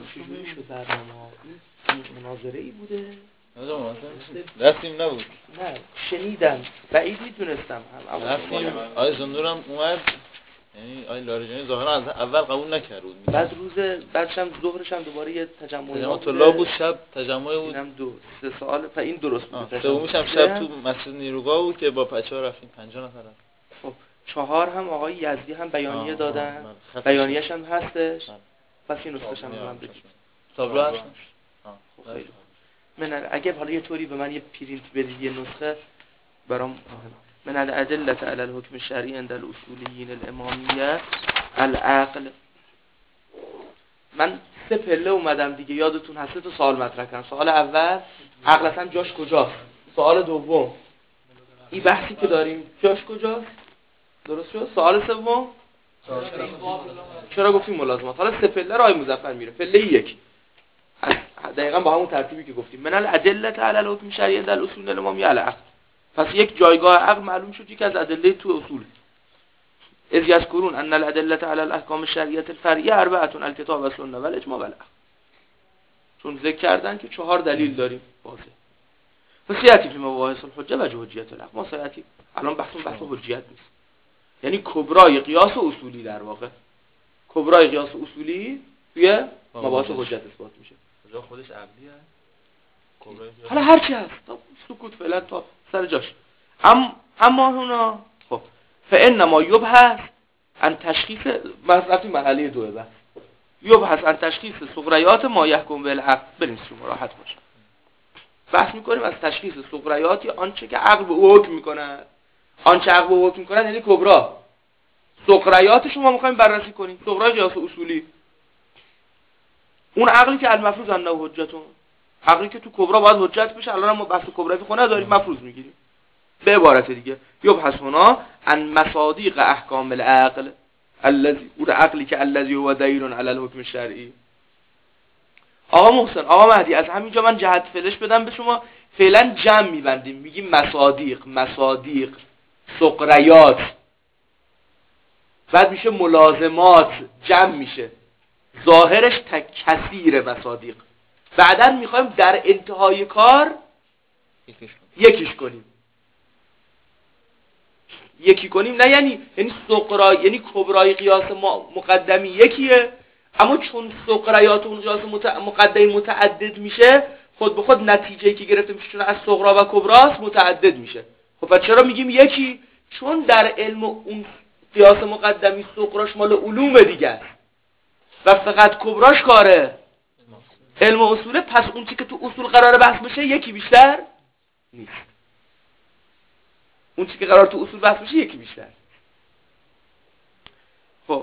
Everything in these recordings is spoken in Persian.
چجوری شد برنامه ها؟ این مناظره ای بوده؟ رفتیم نبود؟ نه شنیدم بعید میدونستم رفتیم آی زندورم اومد، یعنی آی لاریجانی ظاهرا از اول قبول نکرد بود. بعد بعدش هم ظهرش هم دوباره یه تجمع طلاب بود، شب تجمع بود. اینم 2-3 سال این درست بود. سومیش هم شب تو مسجد نیروگاه بود که با بچه‌ها رفتیم 50 نفر. خب 4 هم آقای یزدی هم بیانیه دادن، بیانیه‌ش هم هستش. پس این نسخه‌ش هم من بدید. تابلو هست. خیلی من اگه حالا یه طوری به من یه پرینت بدید یه نسخه برام من الادله علی الحکم الشرعی عند الاصولیین الامامیه العقل. من 3 پله اومدم دیگه، یادتون هست تو سوال مطرح کردم. سوال اول عقل اصلا جاش کجاست؟ سوال دوم این بحثی که داریم جاش کجاست؟ درست شد؟ سوال سوم چرا گفتیم ملازمات؟ حالا 3 پله راه مظفر میره. پله 1 دقیقاً با همون ترتیبی که گفتیم من الادله علی الحکم الشرعی عند الاصول الامامیه العقل. پس یک جایگاه عقل معلوم شد یک از ادله تو اصول. اذ یذکرون ان الادله علی الاحکام الشرعیه الفرعیه 4 الکتاب و السنه و الاجماع و العقل. چون ذکر کردن که 4 دلیل داریم واضح. فسیاتی فی مباحث الحجه و حجیت العقل. ما سیاتی الان بحث حجیت نیست، یعنی کبرای قیاس و اصولی در واقع. کبرای قیاس و اصولی توی مباحث حجت اثبات میشه. کجا خودش عقلیه؟ کبرای حالا هر چی هست تا سکوت فعلا تا سر جاش. اما هنا خب فانما یبحث عن تشخیص رفتیم مرحله 2 بحث. یبحث عن تشخیص صغریات ما یحکم بالعقل. بریم شما راحت باشه. بحث میکنیم از تشخیص صغریاتی آنچه که عقل به او حکم میکنه. آنچه عقل به او حکم میکنه یعنی کبرا. صغریات شما میخوایم بررسی کنیم. صغرای قیاس اصولی. اون عقلی که المفروض انه حجتون، عقلی که تو کبرا باید حجت بشه. الان ما بحث کبرا فقه نداریم، مفروض میگیریم. به عبارت دیگه یبحث هنا عن مصادیق احکام العقل الذي اون عقلی که الذي هو دلیل علی الحکم الشرعی. آقا محسن، آقا مهدی، از همینجا من جهت فلش بدم به شما. فعلا جمع میبندیم میگیم مصادیق سقریات، بعد میشه ملازمات، جمع میشه ظاهرش کثیر مصادیق. بعداً میخوایم در انتهای کار یکیش کنیم. یکی کنیم نه یعنی یعنی کبرای قیاس مقدمی یکیه، اما چون سقریات اون قیاس مقدمی متعدد میشه خود به خود نتیجه‌ای که گرفته میشه چون از صغرا و کبراست متعدد میشه. خب پس چرا میگیم یکی؟ چون در علم اون قیاس مقدمی صغراش مال علوم دیگه است و فقط کبراش کاره علم اصوله. پس اون چی که تو اصول قراره بحث بشه یکی بیشتر نیست. اون چی که قرار تو اصول بحث بشه یکی بیشتر. خب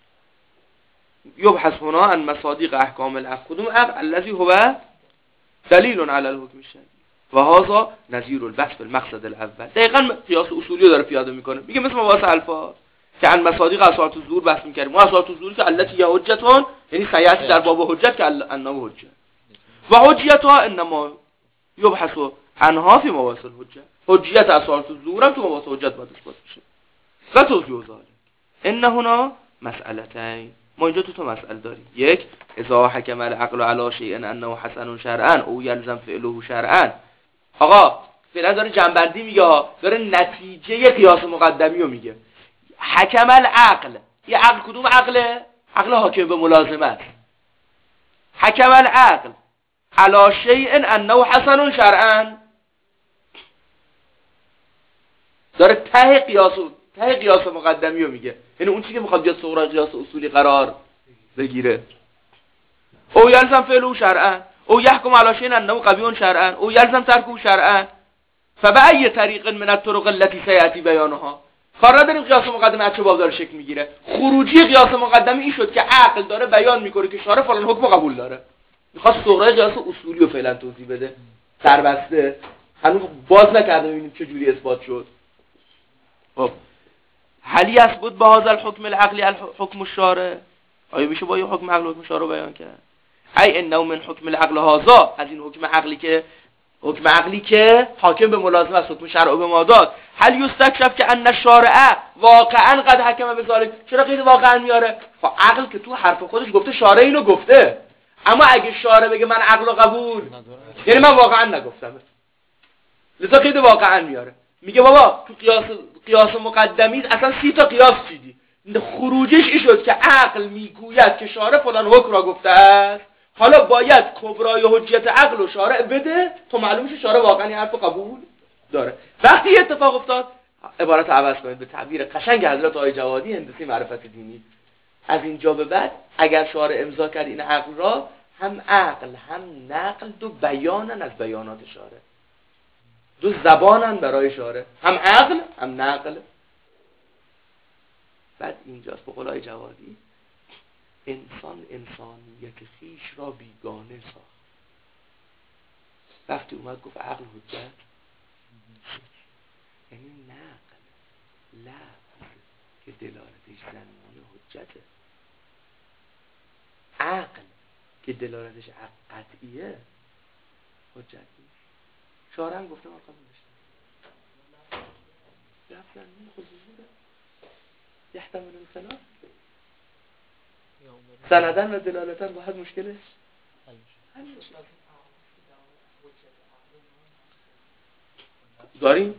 یبحث هنا عن مصادیق احکام العقل. کدوم عقل؟ الذی هو دلیل علی الحکم الشرعی و هذا نظیر البحث فی المقصد الاول. دقیقاً قیاس اصولی داره پیاده میکنه. میگه مثل مباحث الفاظ که عن مصادیق اساس الظهور بحث میکردیم. ما اساس الظهور که التی یا حجتون، یعنی سیاسی در باب حجت که انه حجت و حجیتها انما یبحث عنها فی مباحث الحجه. حجیت اساس الظهور هم تو مباحث حجت باید اثبات بشه. و توضیح ذلك ان هنا مسئلتین. ما اینجا تو مسئله داریم. یک، اذا حکم العقل علی شیء انه حسن شرعا او یلزم فعله شرعا. آقا فعلا داره جنبندی میگه، داره نتیجه قیاس مقدمی رو میگه. حکم العقل، یه عقل کدوم عقله؟ عقل حاکم به ملازمت. حکم العقل علی شیء انه حسن شرعا، داره ته قیاس مقدمی رو میگه، یعنی اون چیزی که میخواد بیاد صغرای قیاس اصولی قرار بگیره. او یلزم فعله شرعا او یحکم علی شیء انه قبیح شرعا او یلزم ترکه شرعا فبأي طریق من الطرق التي سیأتی بیانها. کار نداریم قیاس مقدمی از چه باب داره شکل میگیره. خروجی قیاس مقدمی این شد که عقل داره بیان میکنه که شارع فلان حکم قبول داره، میخواد صغرای قیاس اصولی رو فعلا توضیح بده. سربسته هنوز باز نکرده ببینیم چه جوری اثبات شد. خب هل یثبت بهذا الحکم العقلی الحکم الشارع؟ آیا میشه با یه حکم عقل حکم شارع بیان کرد؟ ای انه من حکم العقل هذا، از این حکم عقلی که حاکم به ملازمه است، حکم شرع به ما داد. هل یستکشف که ان الشارع واقعا قد حکم به ذلک. چرا قید واقعا میاره؟ خب عقل که تو حرف خودش گفته شارع اینو گفته، اما اگه شارع بگه من عقل و قبول، یعنی من واقعا نگفتم، لذا قید واقعا میاره، میگه بابا تو قیاس مقدمی اصلا 30 تا قیاس چیدی، خروجش این شد که عقل میگوید که شارع فلان حکم را گفته است، حالا باید کبرای حجیت عقل و شارع بده تا معلوم شه شارع واقعا این حرف قبول داره. وقتی اتفاق افتاد، عبارت عوض کنید به تعبیر قشنگ حضرت آقای جوادی هندسی معرفت دینی، از اینجا به بعد اگر شارع امضا کرد این عقل را، هم عقل هم نقل دو بیانن از بیانات شارع، دو زبانن برای شارع، هم عقل هم نقل. بعد اینجاست به قول آقای جوادی انسان انسانیت خیش را بیگانه ساخت. وقتی اومد گفت عقل حجت، یعنی نقل لفظ که دلالتش زنانه حجته، عقل که دلالتش قطعیه حجت نیست. شارع هم گفته من قبول داشتم، لفظ زنانه خصوصی ده یحتمل الخلاف، سندن و دلالتن با حد مشکله داریم.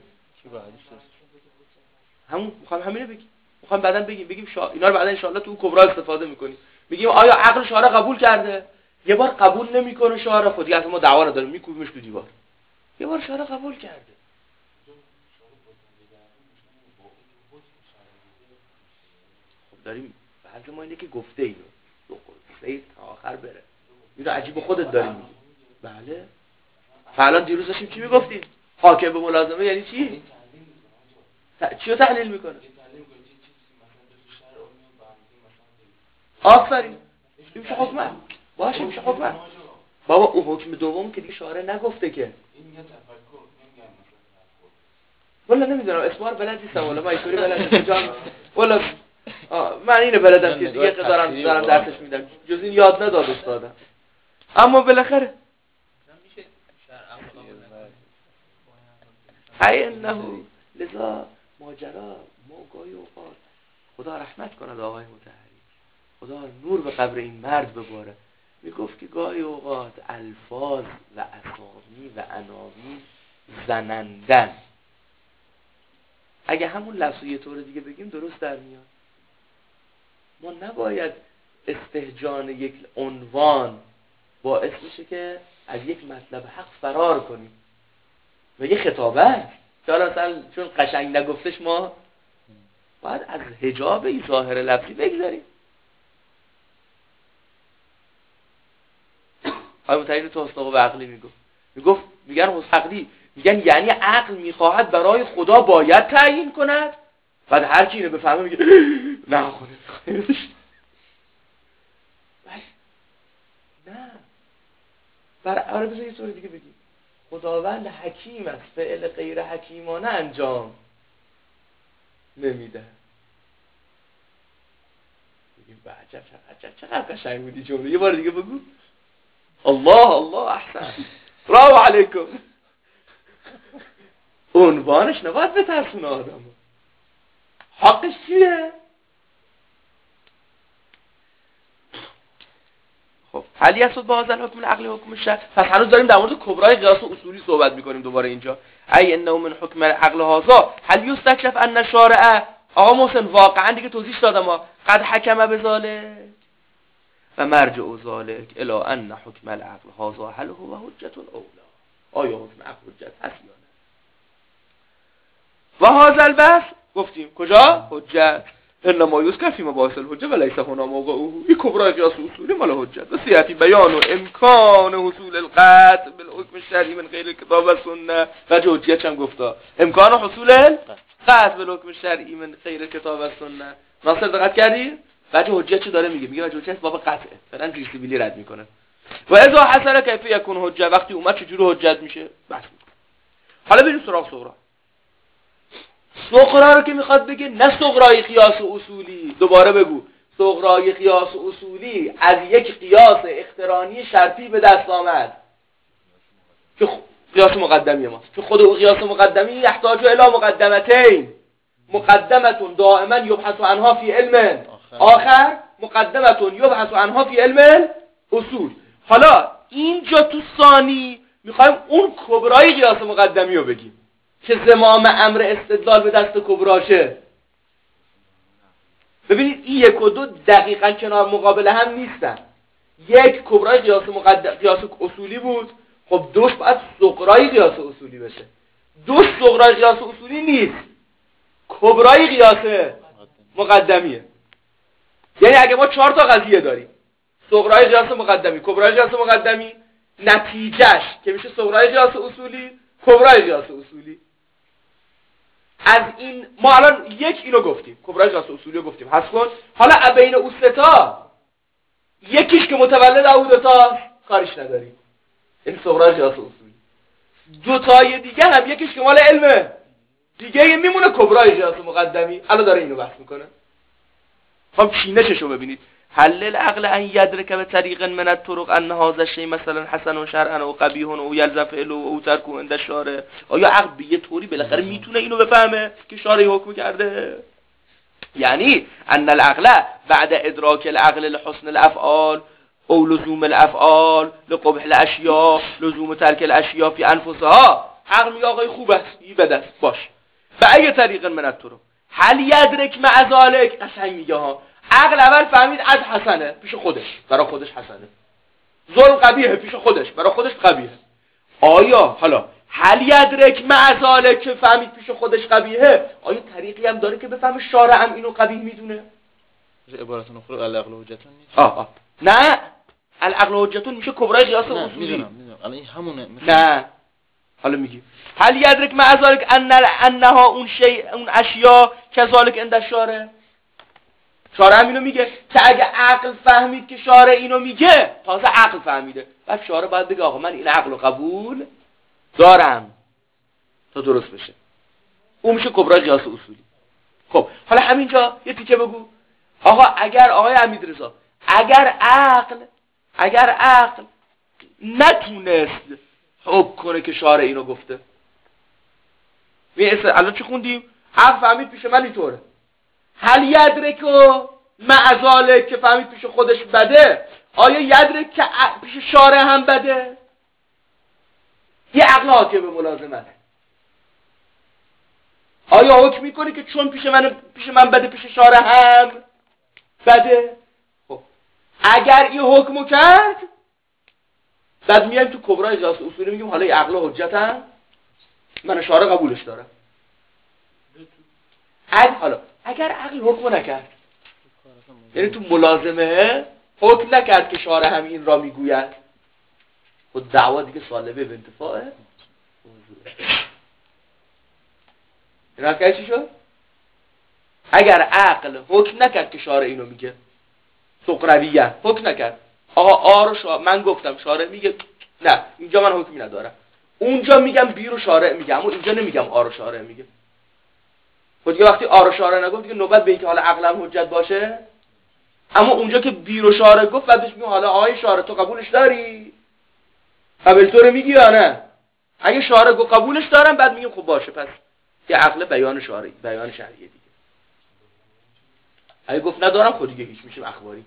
میخوام همینه بگیم، میخوام بعداً بگیم اینا رو بعداً ان شاء الله تو کبرا استفاده میکنیم. میگیم آیا عقل شارع قبول کرده؟ یه بار قبول نمیکنه شارع، خودی اصلا ما دعوا نداریم، میکوبیمش تو دیوار. یه بار شارع قبول کرده. خب داریم بعض ما اینه که گفته اینو دو سید تا آخر بره، اینو عجیب خودت داریم میگی. بله حالا دیروز داشتیم چی میگفتیم؟ حاکم به ملازمه یعنی چی؟ چی رو تحلیل میکنه؟ آفرین، این میشه حکمه باشه، میشه حکمه. بابا اون حکم دوم که دیگه شارع نگفته که، والا نمیدونم اسمار بلد نیستم، والا من اینطوری بلد نیستم والا، من اینو بلدم که دیگه دارم درسش میدم، جز این یاد نداد استادم. اما بالاخره اینه لذا ماجرا ما گاهی اوقات، خدا رحمت کند آقای مطهری، خدا نور به قبر این مرد بباره، میگفت که گاهی اوقات الفاظ و اسامی و عناوین زنندن، اگه همون لفظو یه طور دیگه بگیم درست در میاد. ما نباید استهجان یک عنوان باعث میشه که از یک مطلب حق فرار کنیم و یه خطابه است که حالا مثلا چون قشنگ نگفتش ما باید از حجاب این ظاهر لفظی بگذاریم. آقای مطهری تو حسن عقلی میگن حسن عقلی میگن یعنی عقل میخواهد برای خدا باید تعیین کند، بعد هر کی اینو بفهمه میگه نه خدا نه آره بذار یه طور دیگه بگیم، خداوند حکیم است، فعل غیر حکیمانه انجام نمیده. بگیم عجب چقدر قشنگ بودی جمله، یه بار دیگه بگو. الله احسن، برافو علیکم. عنوانش نباید بترسونه آدمو، حقش چیه؟ خب هل یسود با هذا الحکم العقلی حکم الشرع؟ پس هنوز داریم در مورد کبرای قیاس اصولی صحبت میکنیم دوباره اینجا. ای انه من حکم العقل هذا هل یستکشف ان الشارع، آقا محسن واقعا دیگه توضیح دادم ما، قد حکم بذالک و مرجع ذالک الی ان حکم العقل هذا هل هو حجت اولا، آیا حکم عقل حجت هست یا نه؟ و هذا البحث گفتیم کجا؟ حجت انما یذکر فی مباحث الحجه و لیس هنا موضعه، این کبرای قیاس اصولی مال حجت و سیاتی بیان و امکان حصول القطع بالحکم الشرعی من غیر کتاب و سنت. و حجیت هم گفتا امکان حصول القطع بالحکم الشرعی من غیر کتاب و سنت. ناصر دقت کردی؟ وجه حجیت چه داره میگه وجه حجیت باب قطعه، فعلا زیر سیبیلی رد میکنه. و اذا حصل کیف یکون حجه، وقتی اومد چجوری حجت میشه بحث میکنه. حالا بریم سراغ صغرا. صغرا رو که میخواد بگه نه صغرای قیاس اصولی، دوباره بگو صغرای قیاس اصولی از یک قیاس اقترانی شرطی به دست آمد که قیاس مقدمی ماست، که خود او قیاس مقدمی یحتاج الی مقدمتین، مقدمتون دائما یبحث عنها فی علم آخر، مقدمتون یبحث عنها فی علم اصول. حالا اینجا تو ثانی میخوایم اون کبرای قیاس مقدمی رو بگیم که زمام امر استدلال به دست کبراشه. ببینید این 1 و 2 دقیقاً کنار مقابل هم نیستن. یک کبرای قیاس اصولی بود، خب دوش باید صغرای قیاس اصولی بشه. دوش صغرای قیاس اصولی نیست، کبرای قیاس مقدمیه. یعنی اگه ما 4 تا قضیه داریم، صغرای قیاس مقدمی، کبرای قیاس مقدمی، نتیجهش که میشه صغرای قیاس اصولی، کبرای قیاس اصولی. از این ما الان اینو گفتیم، کبرای قیاس اصولی رو گفتیم، حذف کن. حالا بین اون سه تا یکیش که متولد او دو تاست کارش نداریم، این صغرای قیاس اصولی. دو تای دیگه هم یکیش که مال علمه دیگه میمونه کبرای قیاس مقدمی. الان داره اینو بحث میکنه. خب چینششو ببینید. حل العقل ان یدرک به طریق من الطرق ان هذا الشیء مثلا حسن و شرعا و قبیح و یلزم فعله و ترک عند الشارع. آیا عقل به یه طوری بالاخره میتونه اینو بفهمه که شارع حکم کرده؟ یعنی ان العقل بعد ادراک العقل لحسن الافعال او لزوم الافعال لقبح الاشیاء لزوم ترک الاشیاء فی انفسها، عقل میگه آقای خوب است، این بد است، باش. به ای طریق من الطرق هل یدرک مع ذلک، قشنگ میگه ها، عقل اول فهمید از حسنه پیش خودش، برای خودش حسنه، ظلم قبیحه پیش خودش، برای خودش قبیحه. آیا حالا هل یدرک مع ذلک که فهمید پیش خودش قبیحه، آیا طریقی هم داره که بفهمه شارع هم اینو قبیح میدونه؟ عبارتون اخرى العقل حجتون نیست. نه، العقل حجتون میشه کبرای قیاس اصولی. میدونم الان این همونه. نه حالا میگیم هل یدرک مع ذلک انها اون اشیاء کذالک عند الشارع. شارع هم اینو میگه که اگه عقل فهمید که شارع اینو میگه، تازه عقل فهمیده، بعد شارع باید بگه آقا من این عقل رو قبول دارم تا درست بشه. اون میشه کبرای قیاس اصولی. خب حالا همینجا یه تیکه بگو آقا، اگر آقای امیدرضا اگر عقل نتونست حکم کنه که شارع اینو گفته، الان چی خوندیم؟ عقل فهمید پیش من اینطوره، هل یدرک مع ذلک که فهمید پیش خودش بده، آیا یدرک که پیش شارع هم بده؟ یه عقل حاکم به ملازمت، آیا حکم میکنه که چون پیش من بده پیش شارع هم بده؟ خب اگر این حکمو کرد، بعد میایم تو کبرای قیاس اصولی میگیم حالا این عقل حجت هم من شارع قبولش دارم. اگر عقل حکمو نکرد، یعنی تو ملازمه حکم نکرد که شارع هم این را میگوید، خود دعوا دیگه سالبه به انتفاعه این حکایت چی شد؟ اگر عقل حکم نکرد که شارع اینو میگه، سقرویه حکم نکرد، آقا من گفتم شارع میگه نه اینجا من حکمی ندارم، اونجا میگم بی رو شارع میگه، اما اینجا نمیگم آ رو شارع میگه. خب دیگه وقتی آ رو شارع نگفت دیگه نوبت به اینکه حالا عقلم حجت باشه، اما اونجا که بی رو شارع گفت بعدش میگم حالا آقای شارع تو قبولش داری؟ قبول تو رو میگی یا نه؟ اگه شارع گفت قبولش دارم، بعد میگیم خب باشه پس یه عقل بیان شرعیه دیگه. اگه گفت ندارم خود دیگه هیچ، میشیم اخباری،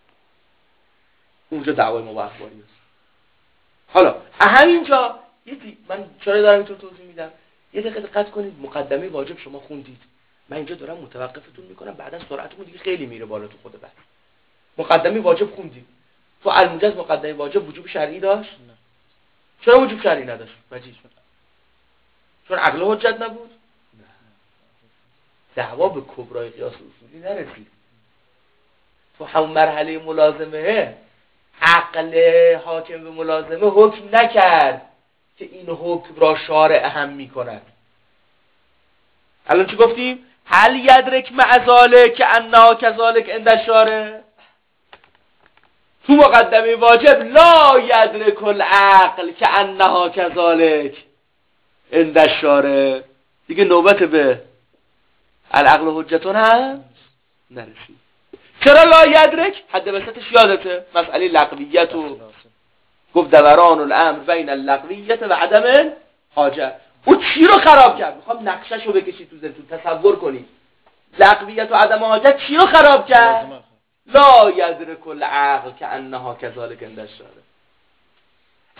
اونجا دعوای ما با اخباری است. حالا همینجا من چرا دارم اینطور توضیح میدم؟ یه دقیقه دقت کنید، مقدمه واجب شما خوندید، من اینجا دارم متوقفتون میکنم، بعدا سرعتمون دیگه خیلی میره بالا تو خود بحث. مقدمه واجب خوندید، تو الموجز مقدمه واجب وجوب شرعی داشت؟ نه. چرا وجوب شرعی نداشت؟ مجید چون عقل حجت نبود؟ نه. دعوا به کبرای قیاس اصولی نرسید. تو همون مرحله ملازمه عقل حاکم به ملازمه حکم نکرد که این حکم را شارع اهم می‌کند. الان چی گفتیم؟ هل یدرک مع ذلک که انها کذالک عند الشارع. تو مقدمه واجب لا یدرک العقل که انها کذالک عند الشارع، دیگه نوبت به العقل حجتون هم نرسید. چرا لا یدرک؟ حد وسطش یادته مسئله لغویت و گفت دوران الامر بین اللغویت و عدم حاجت. او چی رو خراب کرد؟ میخوام نقشه‌شو بکشید تو ذهنتون تصور کنید. لغویت و عدم حاجت چی رو خراب کرد؟ لا یدرک العقل که انها کذالک عند الشارع.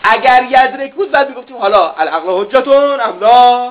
اگر یدرک بود بعد میگفتیم حالا العقل حجتون املا.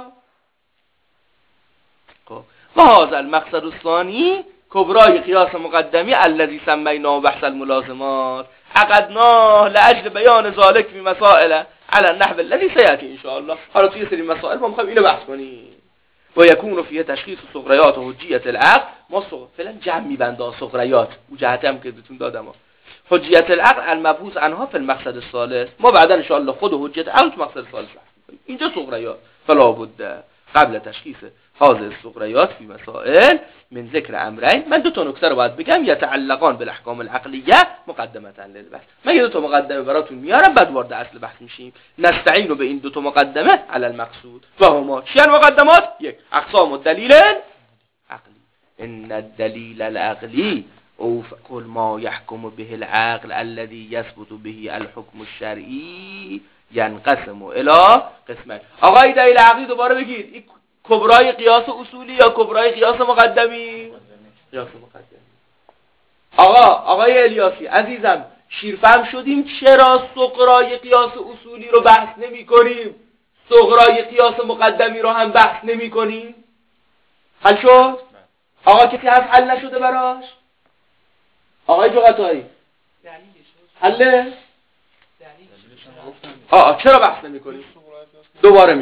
و هذا المقصد الثانی کبرای قیاس مقدمی الذي سمیناه بحث الملازمات عقدناه لاجل بیان ذلك فی مسائل على النحو الذي سياتي ان شاء الله. حالا توی سری مسائل ما میخوایم اینو بحث کنیم. و یکون فیه تشخیص صغریات و حجیت العقل. ما فعلا جمع میبندن صغریات او جهت هم که بهتون دادم. حجیت العقل المبحوث عنها فی المقصد الثالث. ما بعدا ان شاء الله خود حجیت عقل تو مقصد ثالث بحث میکنیم. اینجا صغریات فلا بد قبل تشخیص هذه الصغریات فی مسائل من ذکر امرین. من دو تا نکته رو باید بگم یتعلقان بالاحکام العقلیه مقدمه للبحث. من یه دو تا مقدمه براتون میارم بعد وارد اصل بحث میشیم. نستعین به این دو تا مقدمه علی المقصود و هما چیان مقدمات؟ یک اقسام الدلیل عقلی. ان الدلیل العقلی او کل ما یحکم به العقل الذي یثبت به الحکم الشرعی ینقسم الی قسمین. آقای دلیل عقلی دوباره بگید کبرای قیاس اصولی یا کبرای قیاس مقدمی؟ قیاس مقدمی. آقای الیاسی عزیزم شیرفهم شدیم چرا صغرای قیاس اصولی رو بحث نمی کنیم صغرای قیاس مقدمی رو هم بحث نمی کنیم؟ حل شد؟ آقا کسی هست حل نشده براش؟ آقای جغتایی حله؟ چرا بحث نمی کنیم؟ دوباره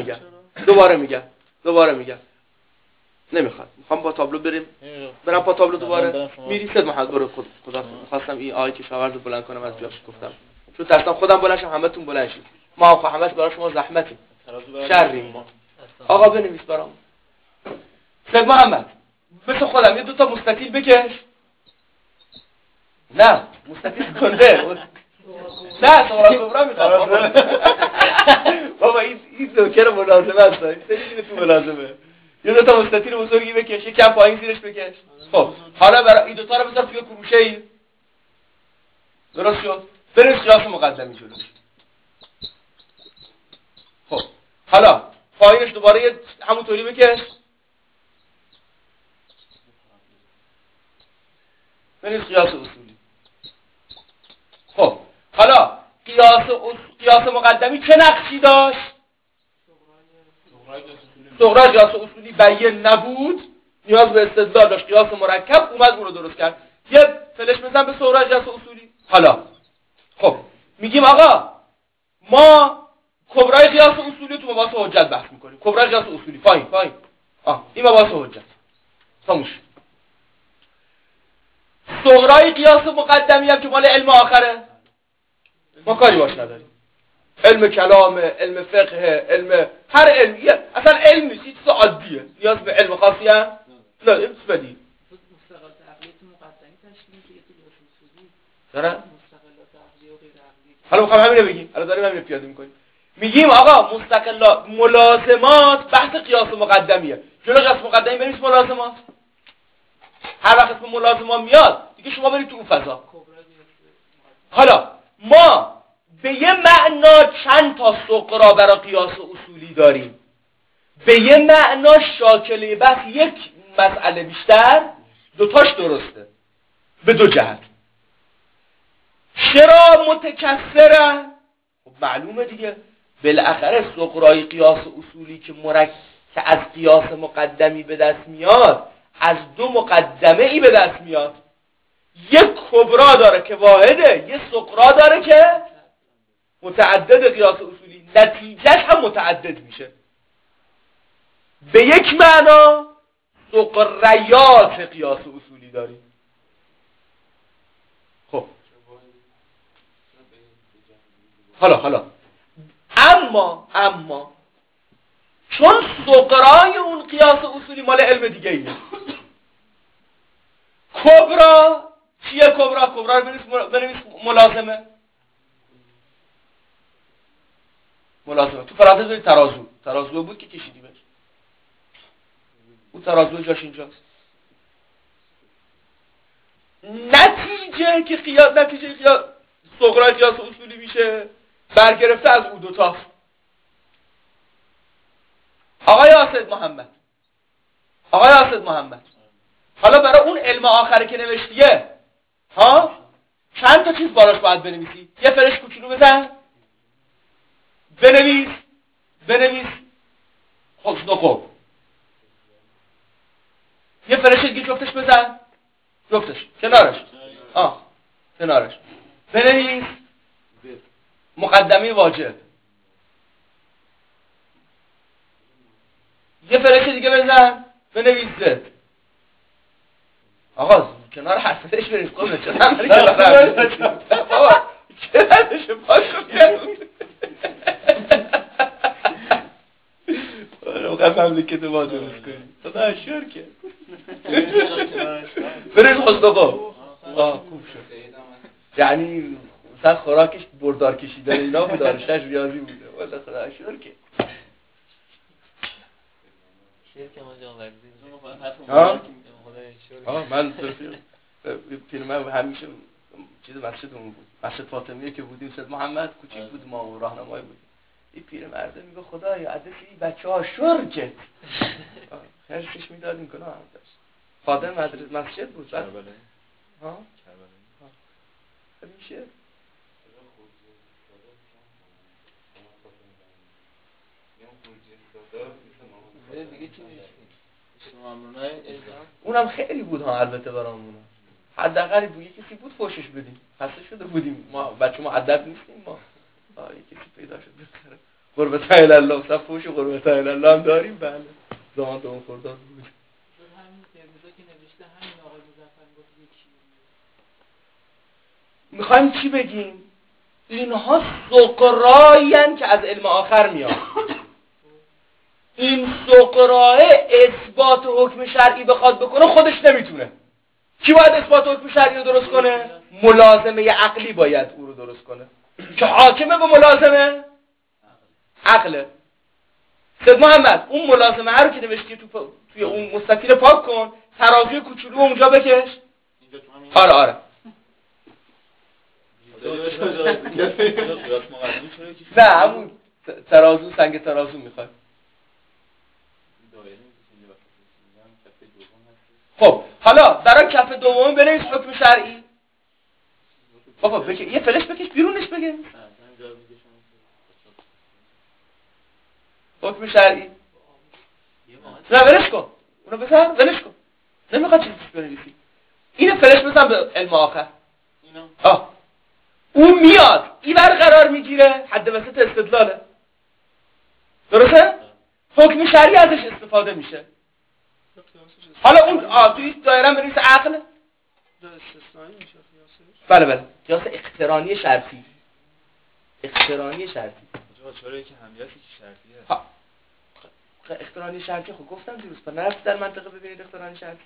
میگم نمیخواد. میخوام با تابلو برم با تابلو دوباره میری سید محمد برو خدا خواستم این آیه که شاورز بلند کنم از جاش گفتم چون ترسم خودم بلند شم همتون بلند شید. ما همش برای شما زحمتیم شریم ما. آقا بنویس برام سید محمد مثل خودم یه دو تا مستطیل بکش. نه مستطیل کنده نه صغرا کبرا میخوام بابا این نوکر ملازمه است. این سری تو ملازمه. یه دو تا مستطیل بزرگی بکش یه کم پایین زیرش بکش. خب حالا برای این دو تا رو بذار توی کروشه ای. درست شد؟ بنویس قیاس مقدمی جلوش. خب حالا پایینش دوباره همونطوری بکش. بنویس قیاس اصولی. خب حالا قیاس مقدمی چه نقشی داشت؟ صغرای قیاس اصولی بیان نبود نیاز به استدلال داشت. قیاس مرکب اومد اون رو درست کرد. یه فلش بزن به صغرای قیاس اصولی. حالا خب میگیم آقا ما کبرای قیاس اصولی تو مباحث حجت بحث میکنیم. کبرای قیاس اصولی پایین این مباحث حجت خاموش. صغرای قیاس مقدمی هم که مال علم آخره ما کاری باش نداریم. علم کلام، علم فقه، علم هر علمیه اصلا علم نیست. چیز عادیه. نیاز به علم خاصی هم نه. علم چی بدی؟ مستقلات عقلی تو مقدمی تشکیل میشه تو قیاس اصولی. چرا؟ مستقلات عقلی و غیر عقلی. حالا میخوام همین رو بگیم. حالا داریم همین رو پیاده میکنیم. میگیم آقا مستقلات ملازمات بحث قیاس مقدمیه. جلو قیاس مقدمی بنویس ملازمات. هر وقت اسم ملازمات میاد دیگه شما برید تو اون فضا. حالا ما به یه معنا چند تا صغرا برای قیاس اصولی داریم. به یه معنا شاکله بحث یک مسئله بیشتر دوتاش درسته به دو جهت. چرا متکثرن؟ خب معلومه دیگه. بالاخره صغرای قیاس اصولی که از قیاس مقدمی به دست میاد از دو مقدمه ای به دست میاد. یک کبرا داره که واحده، یه صغرا داره که متعدد قیاس اصولی. نتیجهش هم متعدد میشه. به یک معنا صغریات قیاس اصولی داریم. خب حالا اما چون صغرای اون قیاس اصولی مال علم دیگه ایه. کبرا چیه؟ کبرا رو بنویس ملازمه. تو فرانسه داری ترازو بود که کشیدی بهش. اون ترازو جاش اینجاست. نتیجه صغرای قیاس اصولی میشه برگرفته از اون دوتاست. آقای اسد محمد حالا برای اون علم آخره که نوشتیه چند تا چیز بالاش باید بنویسی. یه فرش کوچولو بزن. بنویس حسن و قب. یه فرشه دیگه جفتش بزن، جفتش کنارش بنویس مقدمه واجب. یه فرشه دیگه بزن بنویس زد. آقا کنار هر فرش بنویس قبله، چرا همه کنار بابا چه ندشه پاک وقت مملکت ما درست کنیم خدا اشکر که بریز حسنقا خوب شد. یعنی مثلا خوراکش بردار کشیدن اینا بود، دارشش ریاضی بوده. والله خدا اشکر که من پیرمرد همیشه چیز مسجدمون بود، مسجد فاطمیه که بودیم، سید محمد کوچیک بود ما و راهنمای بودیم. این پیرمرده میگه خدایا عدس این بچه‌ها شرکت خرجش میدادیم کنه هم داشت. خادم مدرسه مسجد بود. کربلایی ها کربلایی میشه دیگه چی نیست. اونم خیلی بود ها البته برامون. حداقل بود یه کسی بود فوشش بدیم. خسته شده بودیم ما، بچه مؤدب نیستیم ما. یه کسی پیدا شد بخره. قربت الله مثلا فوش قربت الله هم داریم. بله زمان دوم خرداد بود. همین ترمزا که نوشته همین آقای مظفر گفت یکی. میخوایم چی بگیم؟ اینها سقراین که از علم آخر میاد. این سقراه اثبات حکم شرعی بخواد بکنه خودش نمیتونه. کی باید اثبات حکم شرعی رو درست کنه؟ ملازمه عقلی باید او رو درست کنه که حاکمه به ملازمه عقله. سید محمد اون ملازمه رو که نوشتی توی اون مستطیل پاک کن، ترازوی کوچولو اونجا بکش. آره نه همون ترازو، سنگ ترازو میخواد. خب حالا برای کف دوم بنویس حکم شرعی. بابا یه فلش بکش بیرونش بگه حکم شرعی. نه ولش کن، اونو بذار ولش کن، نمیخواد چیزی بنویسی. اینو فلش بزن به علم آخر. اون میاد اینور قرار میگیره، حد وسط استدلاله. درسته؟ حکم شرعی ازش استفاده میشه. حالا اون توی دایره بنویس عقل. استثنایی میشه قیاسش. بله قیاس اقترانی شرطی. اقترانی شرطی. چرا یکی همیتی که شرطیه؟ اقترانی شرطی خب گفتم دیروز پر نرفت در منطقه ببینید اقترانی شرطی.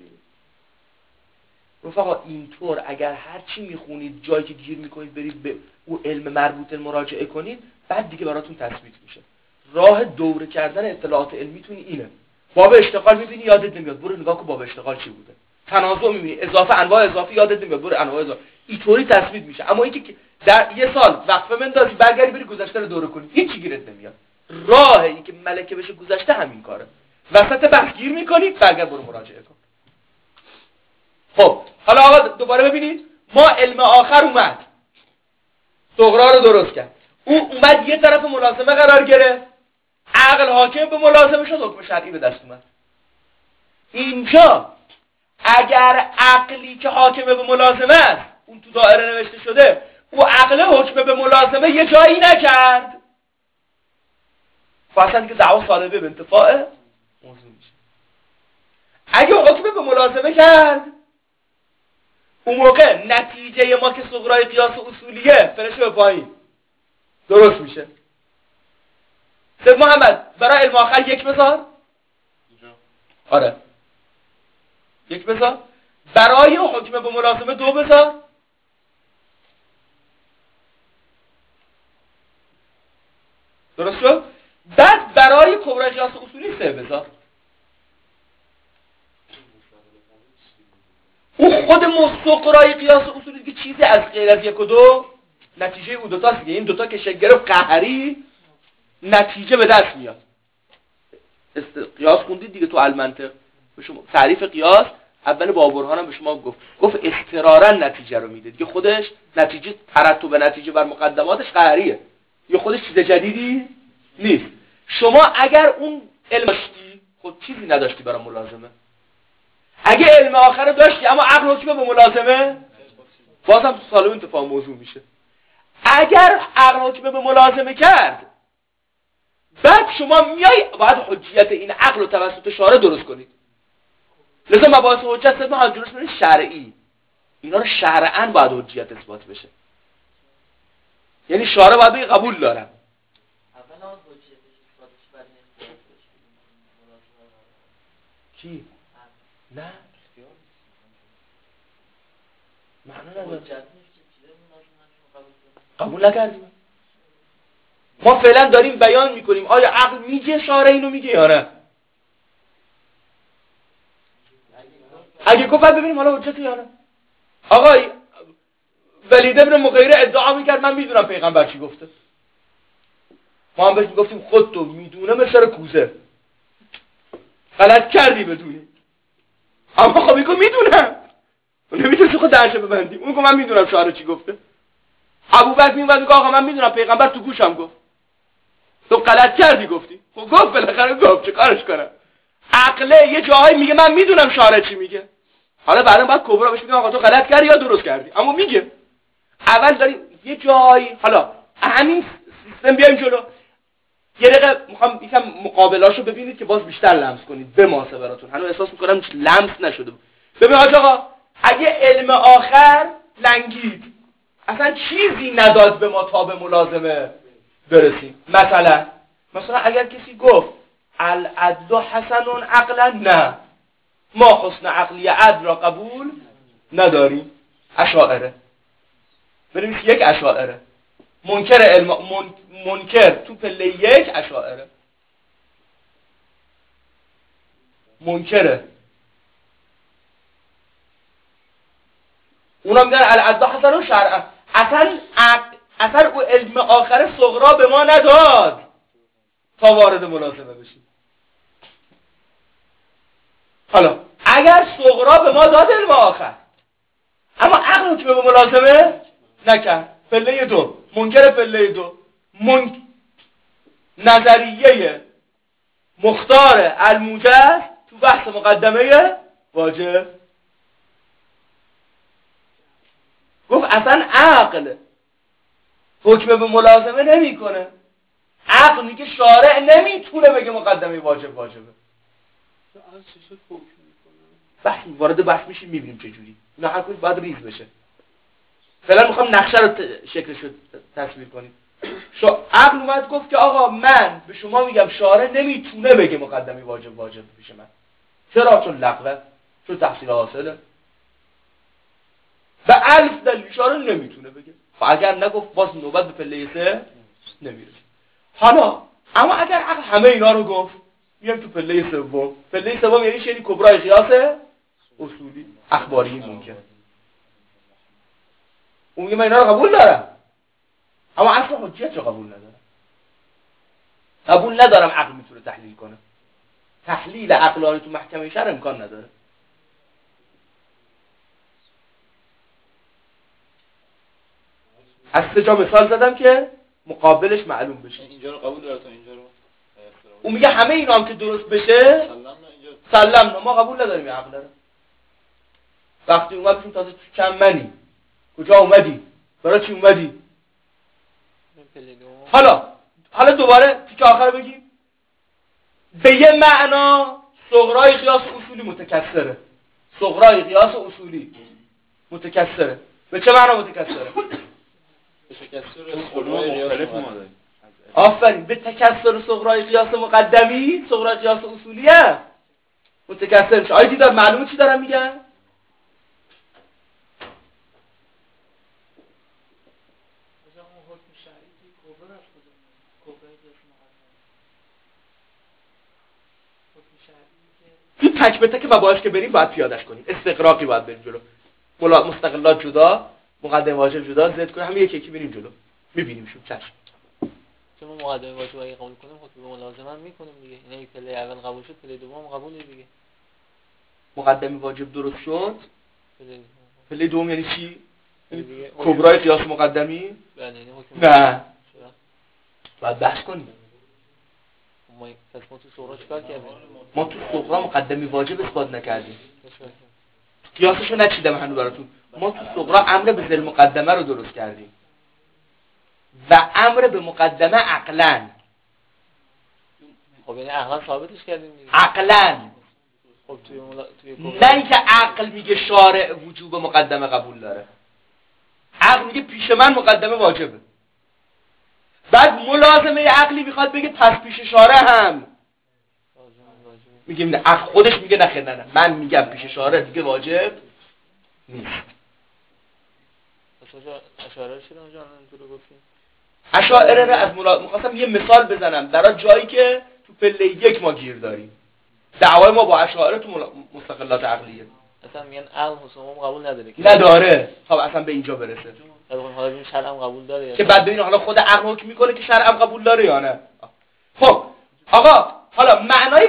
رفقا اینطور اگر هر چی میخونید جایی که گیر میکنید برید به اون علم مربوط مراجعه کنید، بعد دیگه براتون تثبیت میشه. راه دوره کردن اطلاعات علمیتون اینه. باب اشتغال میبینی یادت نمیاد، برو نگاه کن باب اشتغال چی بوده. تنازع میبینی اضافه انواع اضافی یادت نمیاد، برو انواع اضافه. اینطوری تثبیت میشه. اما اینکه در یه سال وقفه بندازی برگردی بری گذشته رو دوره کنی هیچ چی گیرت نمیاد. راه این که ملکه بشه گذشته همین کاره. وسط بحث گیر میکنی برگرد برو مراجعه کن. خب حالا آقا دوباره ببینید ما علم آخر اومد صغرا رو درست کرد. او اومد یه طرف ملازمه قرار گرفت، عقل حاکم به ملازمه شد، حکم شرعی به دست اومد. اینجا اگر عقلی که حاکم به ملازمه است اون تو دائره نوشته شده، او عقل حکم به ملازمه یه جایی نکرد، اصلا دیگه دعوا صالبه به انتفاع موضوع میشه. اگه حکم به ملازمه کرد اون موقع نتیجه ما که صغرای قیاس اصولیه فرشه به پایین درست میشه. سید محمد برای علم آخر یک بذار. آره یک بذار. برای حکم به ملازمه دو بذار. درست شد؟ بعد برای کبرای قیاس اصولی سه بذار. اون خود مستقرای قیاس اصولی دیگه چیزی از غیر از یک و دو نتیجه او دوتاست دیگه. این دوتا که شکل گرفت قهری نتیجه به دست میاد. قیاس خوندید دیگه تو المنطق. به شما تعریف قیاس اول بابرهان هم به شما گفت اضطرارا نتیجه رو میده دیگه. خودش نتیجه ترتب نتیجه بر مقدماتش قهریه. یا خودش چیز جدیدی نیست. شما اگر اون علم داشتی خب چیزی نداشتی برای ملازمه. اگه علم آخر داشتی اما عقل حکم به ملازمه، بازم تو سالم انتفاع موضوع میشه. اگر عقل حکم به ملازمه کرد، بعد شما میای باید حجیت این عقل رو توسط شارع درست کنید. لذا مباحث حجت ما همجورش میره شرعی، اینا رو شرعاً باید حجیت اثبات بشه. یعنی شارع باید بگه قبول دارم. اول اون حجیتش اثباتش بعد اثبات بشه. کی؟ نه معنا نداره. قبول نکردیم. ما فعلا داریم بیان میکنیم آیا عقل میگه شارع اینو میگه یا نه. اگه گفت ببینیم حالا حجت یا نه. آقای ولید ابن مغیره ادعا میکرد من میدونم پیغمبر چی گفته. ما هم بهش میگفتیم خود تو میدونه مثل کوزه، غلط کردی بدونی. اما خب میگه میدونم، نمیتونی خود درشه ببندیم. اون گفت من میدونم شارع چی گفته. ابوبکر میومد میگه آقا من میدونم پیغمبر تو گوشم گفت. تو غلط کردی گفتی. خب گفت بالاخره گفت چه کارش کنم. عقله یه جاهایی میگه من میدونم شارع چی میگه. حالا بعدا بعد کبرا بهش میگه آقا تو غلط کردی یا درست کردی. اما میگه اول داریم یه جایی. حالا همین سیستم بیایم جلو. یه دقیقه میخوام یکم مقابلاشو ببینید که باز بیشتر لمس کنید به ماسه براتون. هنوز احساس میکنم لمس نشده. ببین حاج آقا اگه علم آخر لنگید اصلا چیزی نداد به ما تا به ملازمه برسیم. مثلا اگر کسی گفت العدل حسن عقلا، نه ما حسن عقلی عدل را قبول نداریم. اشاعره بریم یک اشاعره منکر علم منکر تو پله یک اشاعره منکره. اونا میگن العدل حسن شرعا. اصلا او علم آخر صغرا به ما نداد تا وارد ملازمه بشیم. حالا اگر صغرا به ما داد علم آخر اما عقل که به ملازمه نکرد، پله دو منکر پله دو نظریه مختار الموجز تو بحث مقدمه واجب گفت اصلا عقل حکم به ملازمه نمیکنه. عقل میگه شارع نمیتونه بگه مقدمه واجبه. عقل چشت حکم میکنه. بحث وارد بحث میشیم میبینیم چه جوری. اینا هر کدوم باید ریز بشه. فعلا میخوام نقشه رو شکلش رو تصویر کنیم. عقل اومد گفت که آقا من به شما میگم شارع نمیتونه بگه مقدمه واجب پیش من. چرا؟ چون لغوه، چون تحصیل حاصله. به الف دلیل شارع نمیتونه بگه. اگر نگفت باز نوبت به پله 3 نمیرسه. حالا اما اگر عقل همه اینا رو گفت میام تو پله سوم. پله سوم یعنی چی؟ یعنی کبرای قیاس اصولی اخباری ممکن. اون میگه من اینا رو قبول دارم اما اصل حجیت رو قبول ندارم. عقل میتونه تحلیل کنه. تحلیل عقلانی تو محکمه شرع امکان نداره. از 3 جا مثال زدم که مقابلش معلوم بشه. اینجا رو قبول داره تا اینجا رو. اون میگه همه اینا هم که درست بشه سلام ما قبول نداریم عقل داره. وقتی اومد بشیم تازه چند منی کجا اومدی برای چی اومدی. حالا دوباره تیکه آخر بگیم. به یه معنا صغرای قیاس اصولی متکثره. صغرای قیاس اصولی متکثره. به چه معنا متکثره؟ آفرین. به تکثر صغرای قیاس مقدمی صغرای قیاس اصولی هم متکثر میشه. آیا دیدار معلومه چی دارم میگم؟ این تک به تک مباحث که بریم باید پیادش کنیم. استقراقی باید بریم جلو. مستقلات جدا، مقدمه واجب جدا، زد کنیم. همین یکی بریم جلو. میبینیم شو چشم. چون مقدمه واجب اگه قبول کنیم خود به ملازمه هم میکنیم دیگه. یعنی پله اول قبول شد، پله دوم قبوله دیگه. مقدمه واجب درست شد. پله دوم یعنی چی؟ کبرای قیاس مقدمی؟ بله یعنی نه. باید بحث کنیم. پس ما تو صغرا چیکار کردیم؟ ما تو صغرا مقدمی واجب اثبات نکردیم، چیکار کردیم؟ قیاسشو نچیدم هنوز براتون. ما تو صغرا امر به ذل مقدمه رو درست کردیم و امر به مقدمه عقلاً. خب یعنی عقلا ثابتش کردیم دیگه. عقلاً، خب توی نه اینکه عقل میگه شارع وجوب مقدمه قبول داره، عقل میگه پیش من مقدمه واجبه، بعد ملازمه عقلی میخواد بگه پس پیش شارع هم میگیم نه، عقل خودش میگه نه خیر نه، من میگم پیش شارع دیگه واجب نیست. اشاعره چرا اونجا اینطور گفتیم؟ اشاعره رو از میخواستم یه مثال بزنم برای جایی که تو پله یک ما گیر داریم. دعوای ما با اشاعره تو مستقلات عقلیه. اصلا میگن عقل حسن قبول نداره که نداره تا اصلا به اینجا برسه. حالا این شرع هم قبول داره که بعد ببین حالا خود عقل حکم میکنه که شرع هم قبول داره یا نه. خب آقا حالا معنای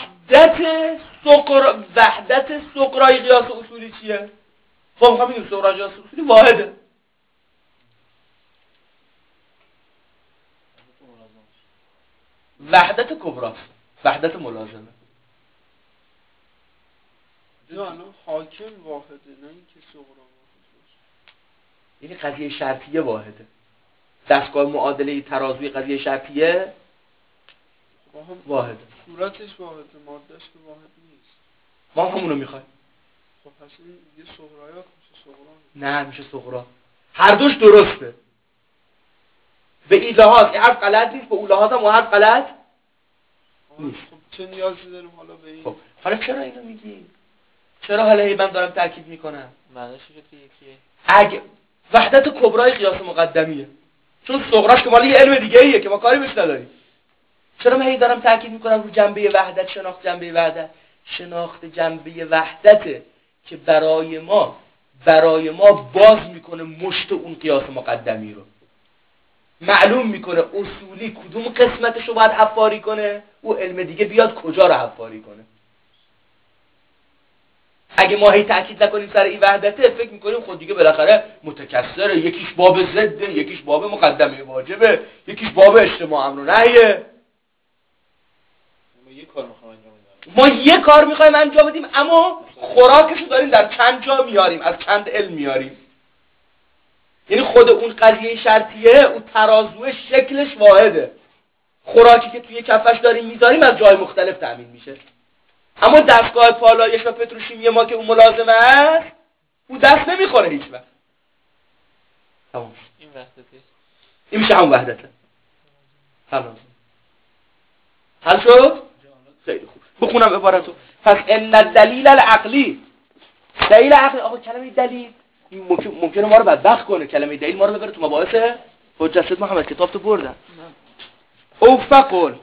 وحدت سغرای قیاس اصولی چیه؟ خب میخوام بگیم سغرای قیاس اصولی واحده. وحدت کبراست، وحدت ملازمه. یا الان حاکم واحده، نه اینکه صغرا واحد باشه. یعنی قضیه شرطیه واحده. دستگاه معادله ترازوی قضیه شرطیه واحده. صورتش واحده، مادهش که واحد نیست. ما همونو میخوایم. خب پس این دیگه صغرایات میشه صغرا؟ نه میشه صغرا. هر دوش درسته. به این لحاظ این حرف غلط نیست، به اون لحاظ هم حرف غلط نیست. خب چه نیازی داریم حالا به این؟ خب حالا چرا اینو میگی؟ چرا حالا من دارم تاکید میکنم؟ معنیش که یکیه. اگه وحدت کبرای قیاس مقدمیه، چون صغراش که مال یه علم دیگه ایه که ما کاری بهش نداریم. چرا من دارم تاکید میکنم رو جنبه وحدت؟ شناخت جنبه وحدته که برای ما باز میکنه مشت اون قیاس مقدمی رو، معلوم میکنه اصولی کدوم قسمتش رو باید حفاری کنه، او علم دیگه بیاد کجا رو حفاری کنه. اگه ما هی تأکید نکنیم سر این وحدته، فکر میکنیم خود دیگه بالاخره متکثره، یکیش باب ضده، یکیش باب مقدمه واجبه، یکیش باب اجتماع امر و نهیه. ما یه کار میخوایم انجام بدیم، اما خوراکشو داریم در چند جا میاریم، از چند علم میاریم. یعنی خود اون قضیه شرطیه، اون ترازوه شکلش واحده، خوراکی که توی کفش داریم میذاریم از جای مختلف تامین میشه. اما دستگاه پالایش و پتروشیمی ما که اون ملازمه است، اون دست نمیخوره هیچ وقت. تمام. این وحدته. این میشه همون وحدته. تمام. حل شد؟ خیلی خوب. بخونم عبارتو. پس ان الدلیل العقلی، دلیل عقلی، آقا کلمه دلیل ممکنه ما رو بدبخت کنه. کلمه دلیل ما رو ببره تو مباحث حجت محمد. کتاب تو بردم. او فقل،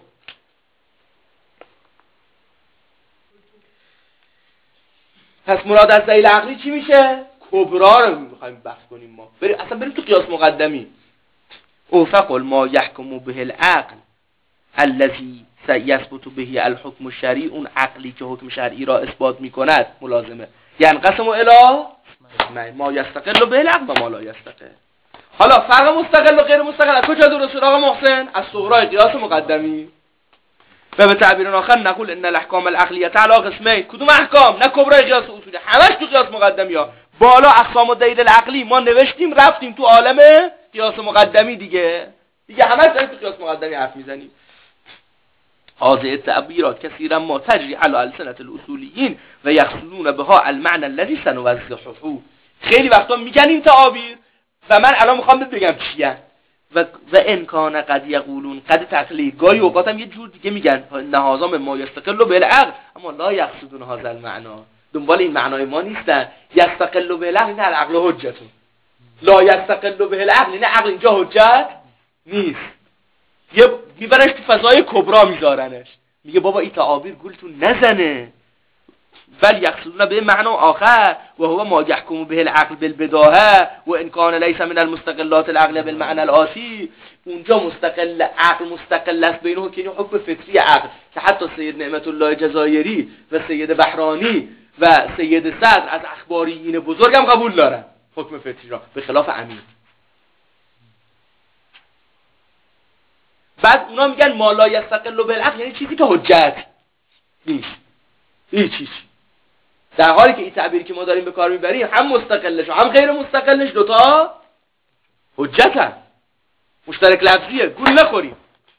پس مراد از دلیل عقلی چی میشه؟ کبرا رو میخوایم بحث کنیم ما. اصلا بریم تو قیاس مقدمی. او فقل ما یحکم به العقل الذی سیثبت به الحکم الشرعی، اون عقلی که حکم شرعی را اثبات میکند ملازمه. ینقسم الی ما یستقل به العقل و ما لا یستقل. حالا فرق مستقل و غیر مستقل از کجا درست شد آقا محسن؟ از صغرای قیاس مقدمی. و به تعبیر آخر نقول ان الاحکام العقلیه علی قسمین. کدوم احکام؟ نه کبرای قیاس اصولی، همش تو قیاس مقدمی ها. بالا اقسام الدلیل العقلی ما نوشتیم، رفتیم تو عالم قیاس مقدمی دیگه همش داریم تو قیاس مقدمی حرف میزنیم. هذه التعبیرات کثیرا ما تجری علی السنه الاصولیین و یقصدون بها المعنى الذي سنوضحه. خیلی وقتا میگن این تعابیر و من الان میخوام بگم چیه. و امکان قد یقولون قد تقلید، گاهی اوقات هم یه جور دیگه میگن نهازا ما یستقل بالعقل اما لا یقصدون هذا المعنى، دنبال این معنای ما نیستن. یستقل بالعقل نه العقل حجتون، لا یستقل بالعقل نه عقل اینجا حجت نیست. یه میبرنش تو فضای کبرا میذارنش، میگه بابا این تعابیر گولتون نزنه. بل یقصدون به معنی آخر و هو ما یحکم به العقل بالبداهه و ان کان لیس من المستقلات العقل بالمعنى الآتی. اونجا مستقل عقل مستقل است بینه که حکم فطری عقل که حتی سید نعمت الله جزایری و سید بحرانی و سید صدر از اخباریین بزرگ هم قبول دارن حکم فطری را، به خلاف امین. بعد اونا میگن ما لا یستقل بالعقل، یعنی چیزی که حجت نیست، هیچ. در حالی که این تعبیری که ما داریم به کار میبریم هم مستقلش و هم غیر مستقلش دوتا حجتن، مشترک لفظیه، گول نخوریم.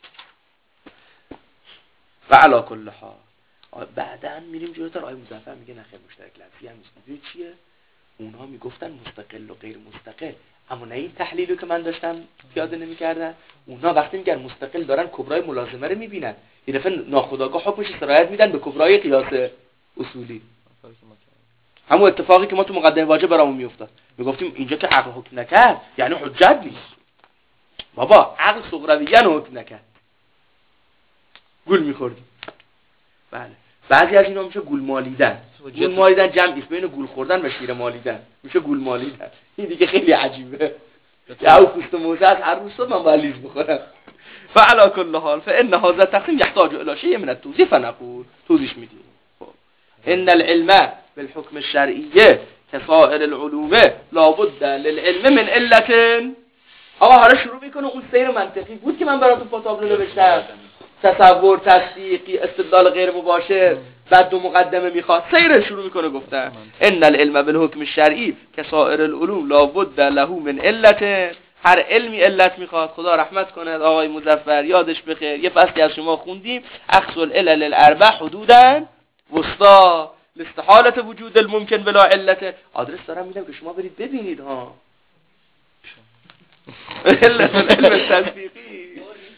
و علا کل حال بعداً میریم جلوتر. آقای مظفر میگه نه خیر مشترک لفظی هم نیست. میدونی چیه؟ اونها میگفتن مستقل و غیر مستقل، اما نه این تحلیلی که من داشتم پیاده نمیکردن. اونها وقتی میگن مستقل دارن کبرای ملازمه رو میبینن، یه دفعه ناخودآگاه حکمش سرایت میدن به کبرای قیاس اصولی. همون اتفاقی که ما تو مقدمه واجب برامون میافتاد، میگفتیم اینجا که عقل حکم نکرد یعنی حجت نیست. بابا عقل صغرویاً حکم نکرد، گول میخوردیم. بله بعضی از اینا میشه گول مالیدن. گول مالیدن جمعی است بین گول خوردن و شیر مالیدن، میشه گول مالیدن. این دیگه خیلی عجیبه. یا پوست موزه از هر روز من باید لیز بخورم. فعلا کل حال فان هذا التقسیم يحتاج الى شيء من التوضیح فنقول توضیح میدیم. ان العلم بالحكم الشرعي كسائر العلوم لا بد للعلم من علت. آقا حالا شروع میکنه اون سیر منطقی بود که من براتون با تابلو نوشتم، تصور، تصدیقی، استدلال غیر مباشر، بعد دو مقدمه میخواد، سیر شروع میکنه گفتن ان العلم بالحکم الشرعی کسائر العلوم لا بد له من علت. هر علمی علت میخواد. خدا رحمت کنه آقای مظفر، یادش بخیر یه فصلی از شما خوندیم اخص العلل الاربع حدودا وسطا لاستحالت وجود الممکن بلا علت. آدرس دارم میدم که شما برید ببینید ها. علت العلم التصدیقی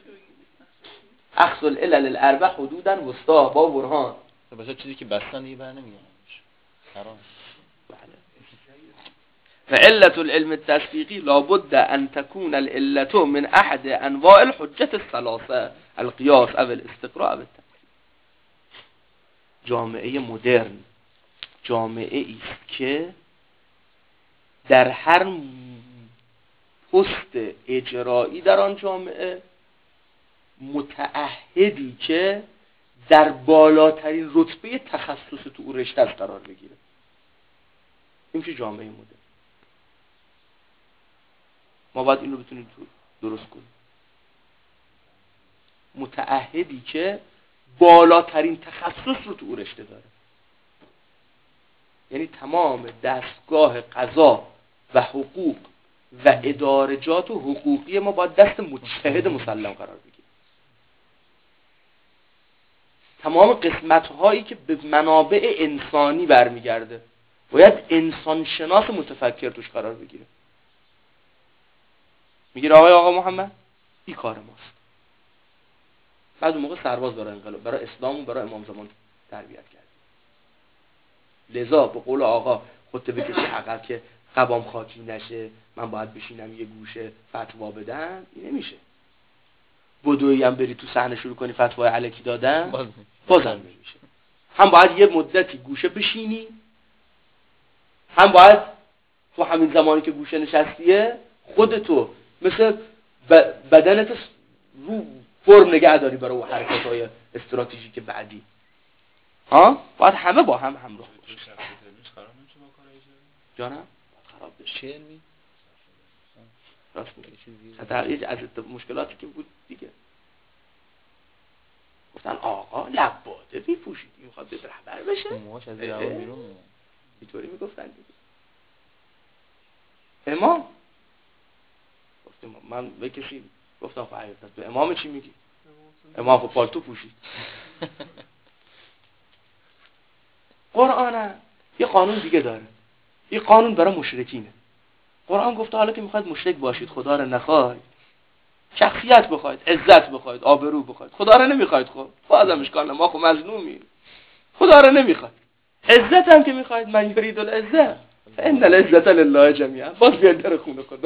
اخص العلل الاربع حدودا وسطا با برهان. بچا چیزی که بستن دیگه بر نمیگردش حرام. فعلة العلم التصديقي لابد أن تكون العلة من أحد أنواع الحجة الثلاثة القياس أو الاستقراء أو التمثيل. جامعه مدرن جامعه است که در هر پست اجرایی در آن جامعه متعهدی که در بالاترین رتبه تخصص تو اون رشته قرار بگیره. این که جامعه مدرن. ما باید این رو بتونیم درست کنیم. متعهدی که بالاترین تخصص رو تو اون رشته داره، یعنی تمام دستگاه قضا و حقوق و ادارجات و حقوقی ما باید دست مجتهد مسلم قرار بگیره. تمام قسمت هایی که به منابع انسانی برمیگرده باید انسان شناس متفکر توش قرار بگیره. میگه آقا محمد این کار ماست. بعد اون موقع سرباز برای انقلاب، برای اسلام و برای امام زمان تربیت کرد. لذا به قول آقا خودت بکشی عقب که قبام خاکی نشه، من باید بشینم یه گوشه فتوا بدم، این نمیشه. بدویی هم بری تو صحنه شروع کنی فتوای الکی دادن بازم نمیشه. هم باید یه مدتی گوشه بشینی، هم باید تو همین زمانی که گوشه نشستیه خودتو مثل بدنت رو فرم نگه داری برای اون حرکت‌های استراتژیک بعدی. باید همه با هم همراه باشن. جانم خراب بشه. چه علمی؟ راست میگی. از مشکلاتی که بود دیگه. گفتن آقا لباده میپوشید میخواد به رهبر بشه. موهاش از این بیرون میاد. اینطوری میگفتن دیگه. امام گفتم من به کسی گفتم خب حقیقت به امام چی میگی؟ امام خب پالتو پوشید. قرآن یه قانون دیگه داره. یه قانون برای مشرکینه. قرآن گفته حالا که میخواید مشرک باشید، خدا رو نخواید، شخصیت بخواید، عزت بخواید، آبرو بخواید، خدا رو نمیخواید، خب بازم اشکال نه، ما خب مظلومیم، خدا رو نمیخواید، عزت هم که میخواید، من یرید العزت فان العزت لله جمیعا، باز بیاید در خونه خدا.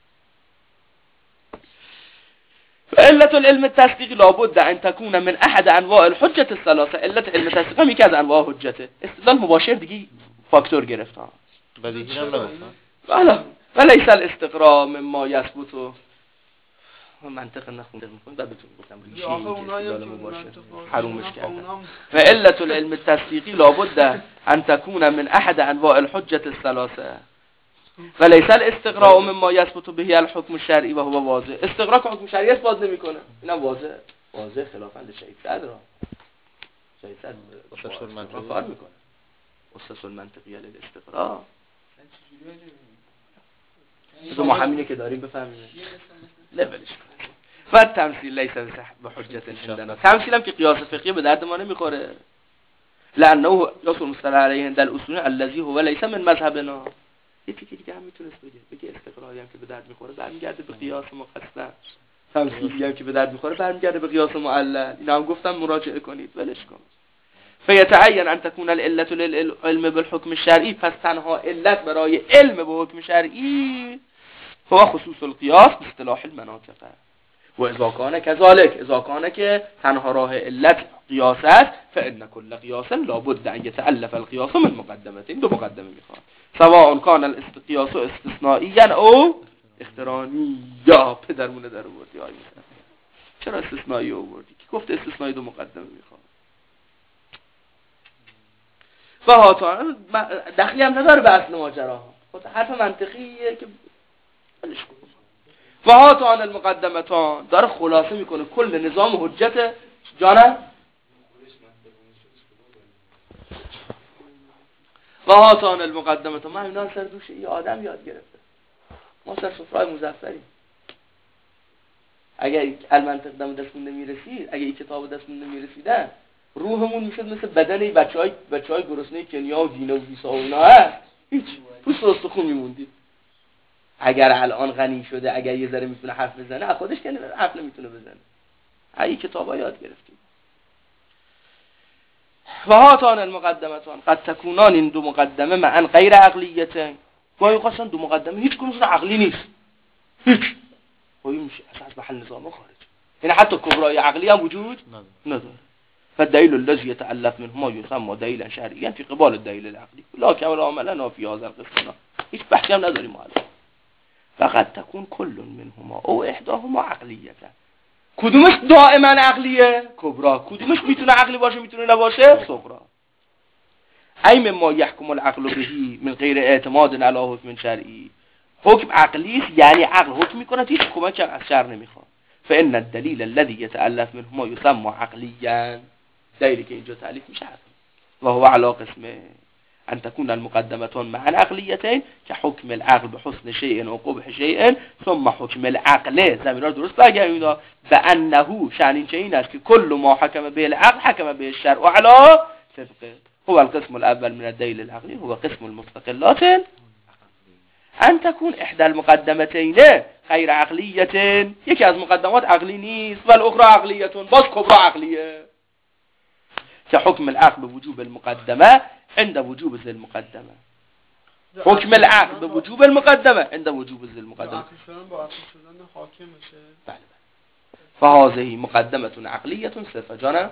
علت العلم التصدیقی لابد ان تكون من احد انواع الحجة الثلاثه. علت علم تصدیق هم یکی از انواع حجته. استدلال مباشر دیگه فاکتور گرفتن. بدیهی هم نگفتن. بله ولیس الاستقراء مما یثبت. منطق نخونده میکنم بعد بهتون گفتم ریشه استدلال مباشر حرومش کردن. و علت العلم التصدیقی لابد ان تكون من احد انواع الحجة الثلاثه. وليس الاستقراء مما يثبت به الحكم الشرعي و هو واضح. استقراء که حکم شرعی اثبات نمیکنه، اینم واضح خلافا شیخ صدر شیخ صدر اساس المنطقی کار میکنه. اساس المنطقی للاستقراء ما همینه که داریم بفهمیم لولش کنیم. و تمثیل لیس به حجت عندنا. تمثیل هم که قیاس فقهی به درد ما نمیخوره، لانه قیاس مصطلح علیه عند الاصول الذي هو لیس من مذهبنا. یکی دیگه هم میتونست بگه استقرایی هم که به درد میخوره برمیگرده به قیاس مقصد، تمثیلی هم که به درد میخوره برمیگرده به قیاس معلل. اینا هم گفتم مراجعه کنید، ولش کن. فیتعین ان تكون العلة للعلم بالحكم الشرعی، پس تنها علت برای علم به حکم شرعی هو خصوص القیاس باصطلاح المناطق. و اذا کان كذلك، اذا کان که تنها راه علت قیاس است، فان كل قیاس لابد ان يتألف القیاس من مقدمتين، دو مقدمه میخواد، سواء كان القیاس استثنائيا او اقترانيا. پدرمونه در آوردی آیه چرا استثنایی آوردی؟ کی گفت استثنایی دو مقدمه میخواد؟ و هاتان دخلی هم نداره به اصل ماجرا، خود حرف منطقیه که ولش کن. و هاتان المقدمتان داره خلاصه میکنه کل نظام حجت جانم. و هاتان المقدمتان، ما اینا سر دوش یه آدم یاد گرفته، ما سر سفرهای مزفریم. اگر المنطق دم دستمون نمیرسید، اگر این کتاب دستمون نمیرسیدن، روحمون میشد مثل بدن بچهای گرسنه کنیا و گینه و بیسا و اینا هست، هیچ پوست و استخون میموندید. اگر الان غنی شده، اگر یه ذره میتونه حرف بزنه، از خودش که حرف نمیتونه بزنه. این کتابا یاد گرفتیم. و هاتان المقدمتان قد تکونان، این دو مقدمه معن غیر عقلیتن، گاهی خواستن دو مقدمه هیچ کدومشون عقلی نیست، هیچ گاهی میشه از محل نظام خارج، یعنی حتی کبرای عقلی هم وجود نداره. فالدليل الذي يتألف منهما يسمى دليلا شرعيا في قبال الدليل العقلي لا كما عملنا في هذا القسم. هیچ بحثی هم نداریم ما الان. فقط تكون كل منهما او احداهما عقلیه. کدومش دائما عقلیه؟ کبرا. کدومش میتونه عقلی باشه میتونه نباشه؟ صغرا. ای مما يحكم العقل به من غیر اعتماد على حکم شرعی. حکم عقلی است، یعنی عقل حکم میکنه، هیچ کمک از شرع نمیخواد. فان الدلیل الذي يتألف منهما يسمى عقليا. دلیلی که اینجا تعلیف میشه و هو علی قسمه ان تكون المقدمتان معا عقلیتین که حکم العقل به حسن شیء و قبح شیء ثم حکم العقل زمینا رو درست برگردیم به انه شأن این است که کل ما حکم به العقل حکم به الشرع علی طبقه. هو القسم الاول من الدلیل العقلی هو قسم المستقلات ان تكون احدى المقدمتين غیر عقلیتین، یکی از مقدمات عقلی نیست و الاخرى عقلیتون، باز کبرا عقلیه که حکم العقل بوجوب المقدمه عند وجوب ذی المقدمه. حکم العقل به وجوب المقدمه عند وجوب ذی المقدمه. عقل شدن با عقل شدن حاکم میشه. بله بله. فهذه مقدمه عقلیه صرفا جانم.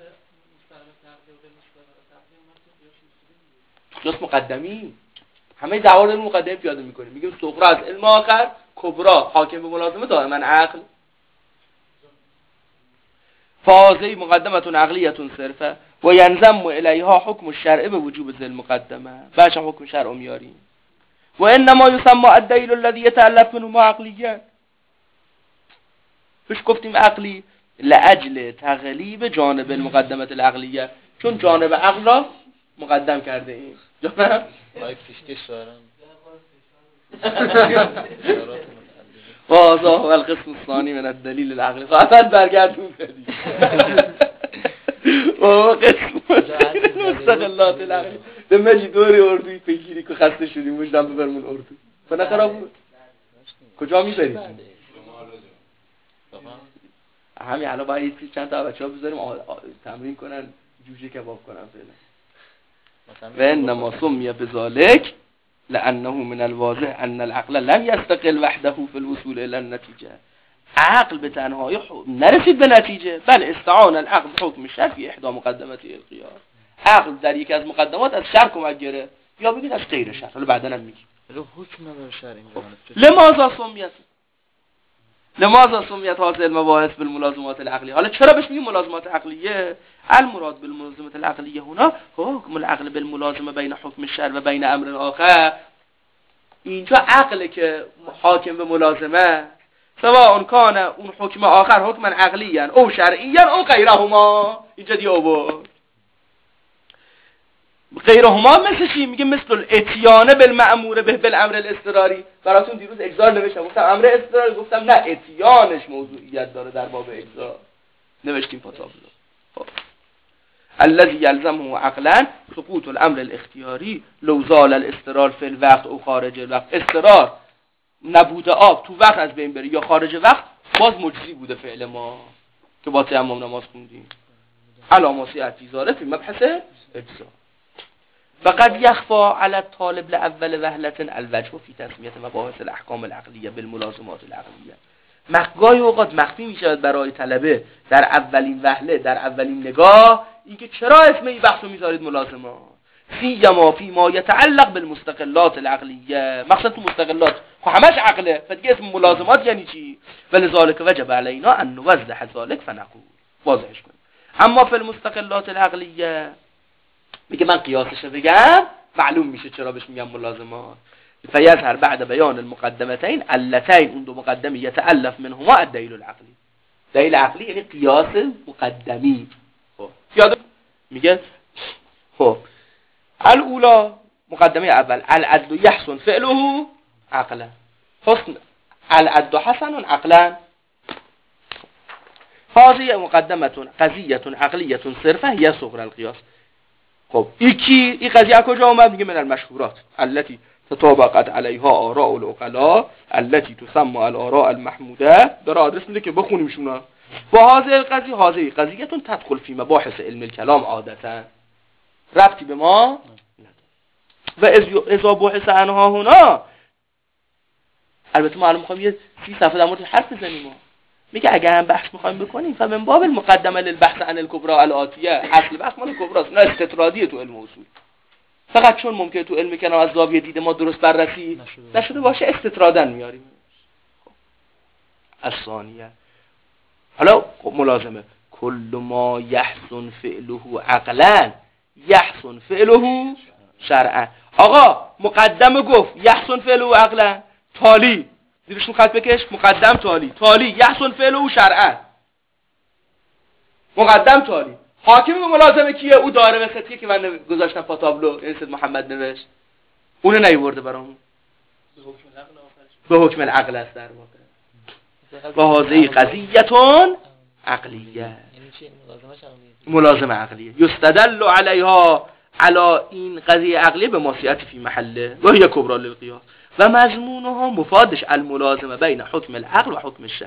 قیاس مقدمی همه دعوا رو مقدمه پیاده میکنیم، میگیم صغرا از علم آخر، کبرا حاکم به ملازمه دائما عقل. فهذه مقدمه عقلیه صرفا و ینضم الیها حکم الشرع به وجوب ذی المقدمه. باشه حکم شرع میاریم. و انما یسمى الدلیل الذي يتألف منهما عقليا. پیش گفتیم عقلی لاجل تغلیب جانب المقدمه العقلیه، چون جانب عقل را مقدم کرده ایم. جانب مایک پیشکش دارم. هذا هو القسم الثاني من الدلیل العقلی. فقط برگردون بدید. و قسم مستقلات العقلی. دمجی دوری اردوی پیگیری که خسته شدیم وجدم ببرمون اردو. فنه خراب بود. کجا میبرید؟ همین الان باید چند تا بچه‌ها بذاریم تمرین کنن جوجه کباب کنن فعلا. و انما سمی بذلك لانه من الواضح ان العقل لم يستقل وحده في الوصول الى النتيجه. عقل به تنهایی نرسید به نتیجه، بل استعان العقل بحکم الشرع فی احدى مقدماتی القیاس. عقل در یکی از مقدمات از شرع کمک گرفت، یا بگید از غیر شرع، حالا بعدا هم میگیم. حکم نداره شرع اینجا. لماذا سمیت هذه المباحث بالملازمات العقلیه. حالا چرا بهش میگیم ملازمات عقلیه؟ المراد بالملازمات العقلیه هنا هو حکم العقل بالملازمه بین حکم الشرع و بین امر آخر. اینجا عقل که حاکم به ملازمه سواء کان اون حکم آخر حکم عقلی او شرعی او غیرهما. اینجا دیگه آورد غیرهما مثل چی؟ میگه مثل الاتیان بالمأمور به بالامر الاضطراری. براتون دیروز اجزار نوشتم گفتم امر اضطراری، گفتم نه اتیانش موضوعیت داره در باب اجزار، نوشتیم پاتابلو. الذي يلزمه عقلا سقوط الامر الاختیاری لو زال الاضطرار فی الوقت او خارج الوقت. اضطرار نبوده آب تو وقت از بین بره یا خارج وقت باز مجزی بوده فعل ما که با تیمم نماز خوندیم. علاماتی اتیزاره فی مبحث اجزا. فقد يخفى على الطالب لاول وهله الوجه في تسمیه مباحث الاحکام العقلیه بالملازمات العقلیه. گاهی اوقات مخفی می شود برای طلبه در اولین وهله، در اولین نگاه، اینکه چرا اسم این بحثو میذارید ملازمات، فیما فیما یتعلق بالمستقلات العقلیه. مقصد تو مستقلات خب همش عقله، فدیگه اسم ملازمات یعنی چی؟ ولذالک وجب علینا ان نوضح ذلك فنقول، واضحش کنیم. اما فی المستقلات العقلیه میگه من قیاسش بگم معلوم میشه چرا بهش میگم ملازمات. فیظهر بعد بیان المقدمتین اللتین، اون دو مقدمه یتألف منهما الدلیل العقلی. دلیل عقلی یعنی قیاس مقدمی. خب یاد میگه خب الاولا مقدمه اول العدل یحسن فعله عقلا. حسن العدل حسن عقلا. هذه مقدمه قضیه عقلیه صرفه هي صغر القیاس. خب این قضیه کجا اومد؟ میگه من المشهورات التي تطابقت علیها آراء العقلاء التي تسمى الاراء المحموده. داره آدرس میده که بخونیم شونا. و هذه قضیه تدخل فی مباحث علم الکلام عادتا، ربطی به ما نداره. و اذا بحث عنها هنا، البته ما الان میخوایم یه 30 صفحه در مورد حرف بزنیم. میگه اگر هم بحث میخوایم بکنیم فمن باب المقدمه للبحث عن الکبرى الاتیه. اصل بحث مال کبراست، نه استطرادیه تو علم اصول. فقط چون ممکنه تو علم کلام از زاویه دید ما درست بررسی نشده باشه استطرادن میاریم. الثانیه حالا ملازمه کل ما یحسن فعله عقلا یحسن فعله شرعا. آقا مقدمه گفت یحسن فعله عقلا، تالی زیرشون خط بکش، مقدم تالی یحسن فعله شرعا. مقدم تالی. حاکم به ملازمه کیه؟ او دائره وسطیه که من گذاشتم پاتابلو، یعنی سید محمد نوشت، اونو نیورده برامون، به حکم العقل است در واقع. و هذه قضیه عقلیه، یعنی چی ملازمه عقلیه. یستدل علیها، علی این قضیه عقلیه به ماسیت فی محله و هی کبرى للقیاس و مضمونها مفادش الملازمه بین حکم العقل و حکم الشرع.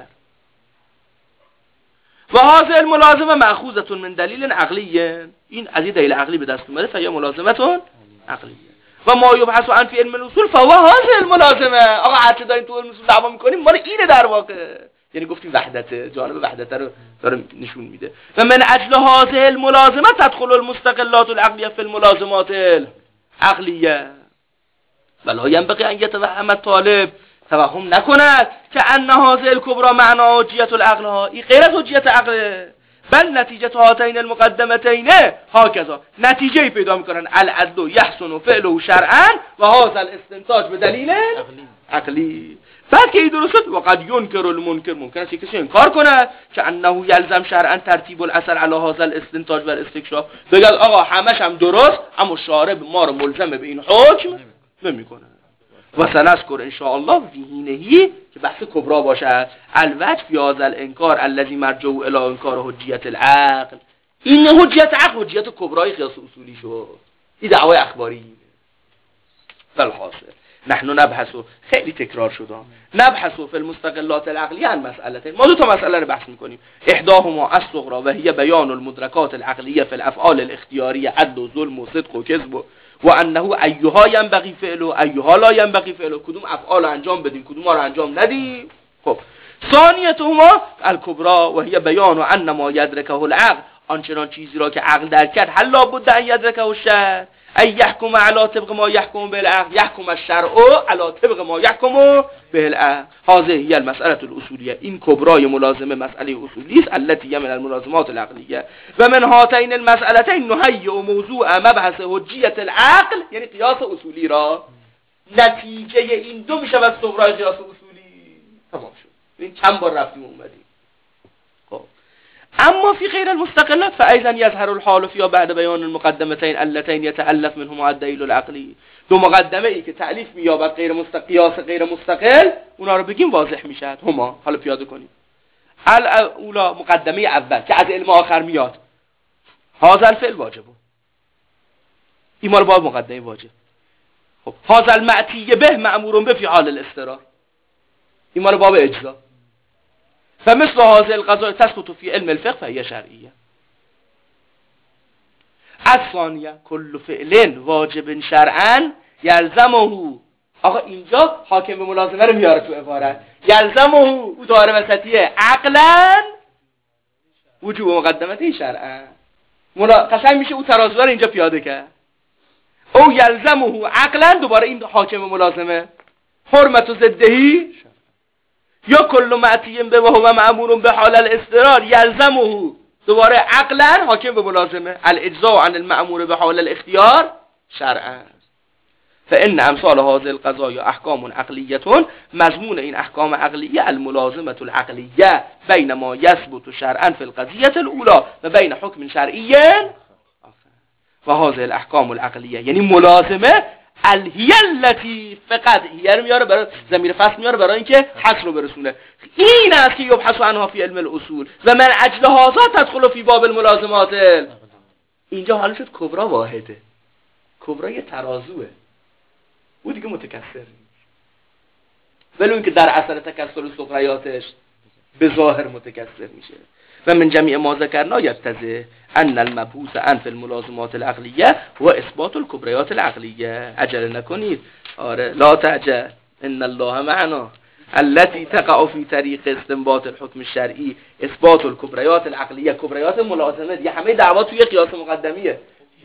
و هذه الملازمه مأخوذه من دلیل عقلی، این از دلیل عقلی به دست اومده، فهي ملازمه عقلیه. و ما یبحث عن فی علم الاصول فهو هذه الملازمه. آقا هرچه داریم تو علم اصول دعوا میکنیم مال اینه در واقع، یعنی گفتیم وحدت، جانب وحدت رو داره نشون میده. و من اجل هذه الملازمه تدخل المستقلات العقلیه فی الملازمات العقلیه. ولا ينبغي ان يتوهم الطالب، توهم نکند که ان هذه الكبرى معنا حجیت العقل ها، این غیر از حجیت عقل، بل نتیجه هاتین المقدمتین هكذا، نتیجه پیدا میکنن العدل یحسن فعله شرعا و هذا الاستنتاج به دلیل عقلی. بعد که این درست شد وقد ينكر المنکر، ممکن است کسی انکار کنه که انه یلزم شرعا ترتیب الاثر علی هذا الاستنتاج و الاستکشاف، بگه آقا همش هم درست اما شارع ما رو ملزم به این حکم نمیکنه. و سنذکر ان شاء الله فیهینهی که بحث کبرا باشه الوجه فی هذا الانکار الذی مرجع الی انکار حجیت العقل. این حجیت عقل حجیت کبرای قیاس اصولی شد، این دعوای اخباری. فالحاصل نحن نبحث، خیلی تکرار شده، نبحث فی المستقلات العقلیه عن مسئلتين. ما دو تا مسئله رو بحث میکنیم. احداهما الصغرى و هي بیان المدرکات العقلیه فی الافعال الاختیاریه عدل و ظلم و صدق و کذب و انه ایها ينبغي فعله ایها لا ينبغي فعله، کدوم افعال رو انجام بدیم کدوم رو انجام ندیم. خب ثانیتهما الکبرى و هي بیان ان ما یدرکه العقل، آنچنان چیزی را که عقل درک کرد، هل لابد ان یدرکه الشرع ای یحکم علی طبق ما یحکم به العقل یحکم الشرع علی طبق ما یحکم به العقل. هذه هي المساله الاصولیه، این کبرای ملازمه مسئله اصولی است التي من الملازمات العقلیه. و من هاتین المسالتين نهیئ موضوع مبحث حجیت العقل، یعنی قیاس اصولی را نتیجه این دو میشود صغرای قیاس اصولی. تمام شد. این چند بار رفتیم اومدیم. خب اما فی غیر المستقلات فايضا يظهر الحال فيها بعد بیان المقدمتين اللتين يتالف منهما الدلیل العقلی. دو مقدمه ای که تألیف مییابد قیاس غیر مستقل، اونا رو بگیم واضح میشد. هما حالا پیاده کنیم. الاولا مقدمه اول که از علم آخر میاد، هذا الفعل واجبه، این مال باب مقدمه واجب. خب هذا المأتی به مأمور به فی حال الاضطرار، این مال باب اجزا. فمثل هذه القضايا تسقط في علم الفقه فهي شرعیه. الثانیه کل فعل واجب شرعا یلزمه. آقا اینجا حاکم به ملازمه رو میاره تو عبارت. یلزمه او داره وسطیه عقلا وجوب مقدمته شرعا. قشنگ میشه او ترازو رو اینجا پیاده کرد. او یلزمه عقلا، دوباره این حاکم ملازمه، حرمت و ضدهی یا کل معتی به و هو مأمور به حال الاضطرار یلزمه، دوباره عقلا حاکم به ملازمه، الاجزاء عن المأمور به حال الاختیار شرعا. فان امثال هذه القضايا احکام عقلیه، مضمون این احکام عقلیه الملازمه العقلیه بین ما یثبت شرعا فی القضیه الاولى و بین حکم شرعی و هذه الاحکام العقلیه، یعنی ملازمه الهی التي فقط هی رو میاره برای ضمیر فصل میاره برای اینکه حصر رو برسونه. این است که یبحث عنها فی علم الاصول و من اجل هذا تدخل فی باب الملازمات. اینجا حالا شد کبرا واحده، کبرا یه ترازوه، او دیگه متکثر نیست، ولی اون که در اثر تکثر صغریاتش به ظاهر متکثر میشه. و من جمیع ما ذکرنا یتضح ان المبحوث عن فی الملازمات العقلیه و اثبات الکبریات العقلیه. عجله نکنید، آره لا تعجل ان الله معنا التي تقع في طریق استنباط الحکم الشرعی اثبات الکبریات العقلیه. کبریات ملازمه دیگه همه دعوا توی قیاس مقدمیه.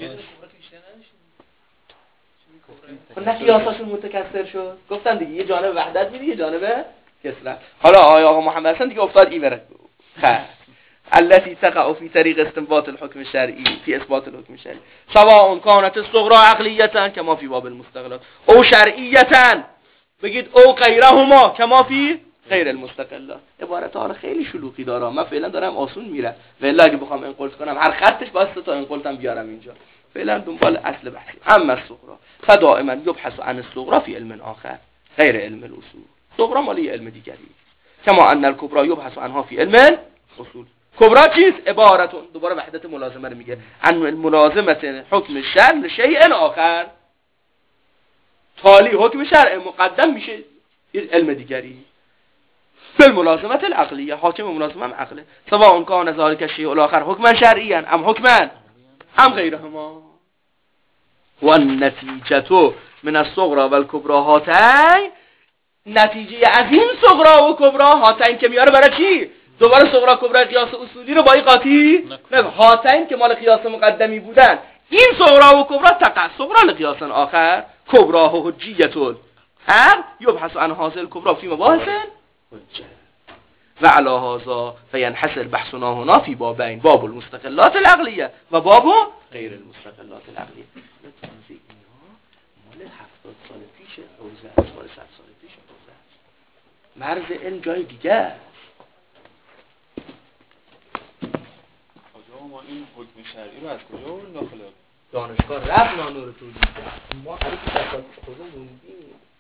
نه قیاساشون متکثر شد، گفتن دیگه یه جانب وحدت میده یه جانب کسرت. حالا آقا محمد حسن دیگه افتاد این بره التي تقع في طريق استنباط الحكم الشرعي في اثبات الحكم الشرعي سواء كانت الصغرى عقلية كما في باب المستقلات او شرعية، بگید او غیرهما كما في غیر المستقلات. عبارت ها خیلی شلوغی داره، من فعلا دارم آسون میرم، ولی اگه بخوام انقلت کنم هر خطش باید تا انقلتم بیارم اینجا. فعلا دنبال اصل بحثی. اما الصغرى فدائما يبحث عن الصغرى في علم آخر غیر علم الاصول. صغرى مالی علم دیگری، كما ان الكبرى يبحث عنها في علم الاصول. کبرا چیست؟ عبارتون، دوباره وحدت ملازمه رو میگه، عن ملازمت حکم شرع لشیء آخر، تالی حکم شرع مقدم میشه علم دیگری. بالملازمت العقلیه، حاکم ملازمه هم عقله. سواء کان ذلک الشیء الاخر حکما شرعیا ام حکما ام غیرهما. و النتیجه من الصغرى والکبرى هاتین، نتیجه از این صغرا و کبرا هاتین که میاره برای چی؟ دوباره صغرا کبرا قیاس اصولی رو با این قاطی نه، هاتین که مال قیاس مقدمی بودن، این صغرا و کبرا تقع صغرا لقیاس آخر کبرا و حجیت العقل یبحث عن حاصل کبرا فی مباحث حجه و علی هذا فینحصر بحثنا هنا فی بابین، باب المستقلات العقلیه و باب غیر المستقلات العقلیه. مال 70 سال پیش حوزه است، مال 100 سال پیش حوزه است. مرز علم جای دیگه است. ما این حکم شرعی رو از کجا آوردیم داخل دانشگاه رفت نانو رو تولید کرد. ما هر کی 100 سال پیش خودمون موندیم.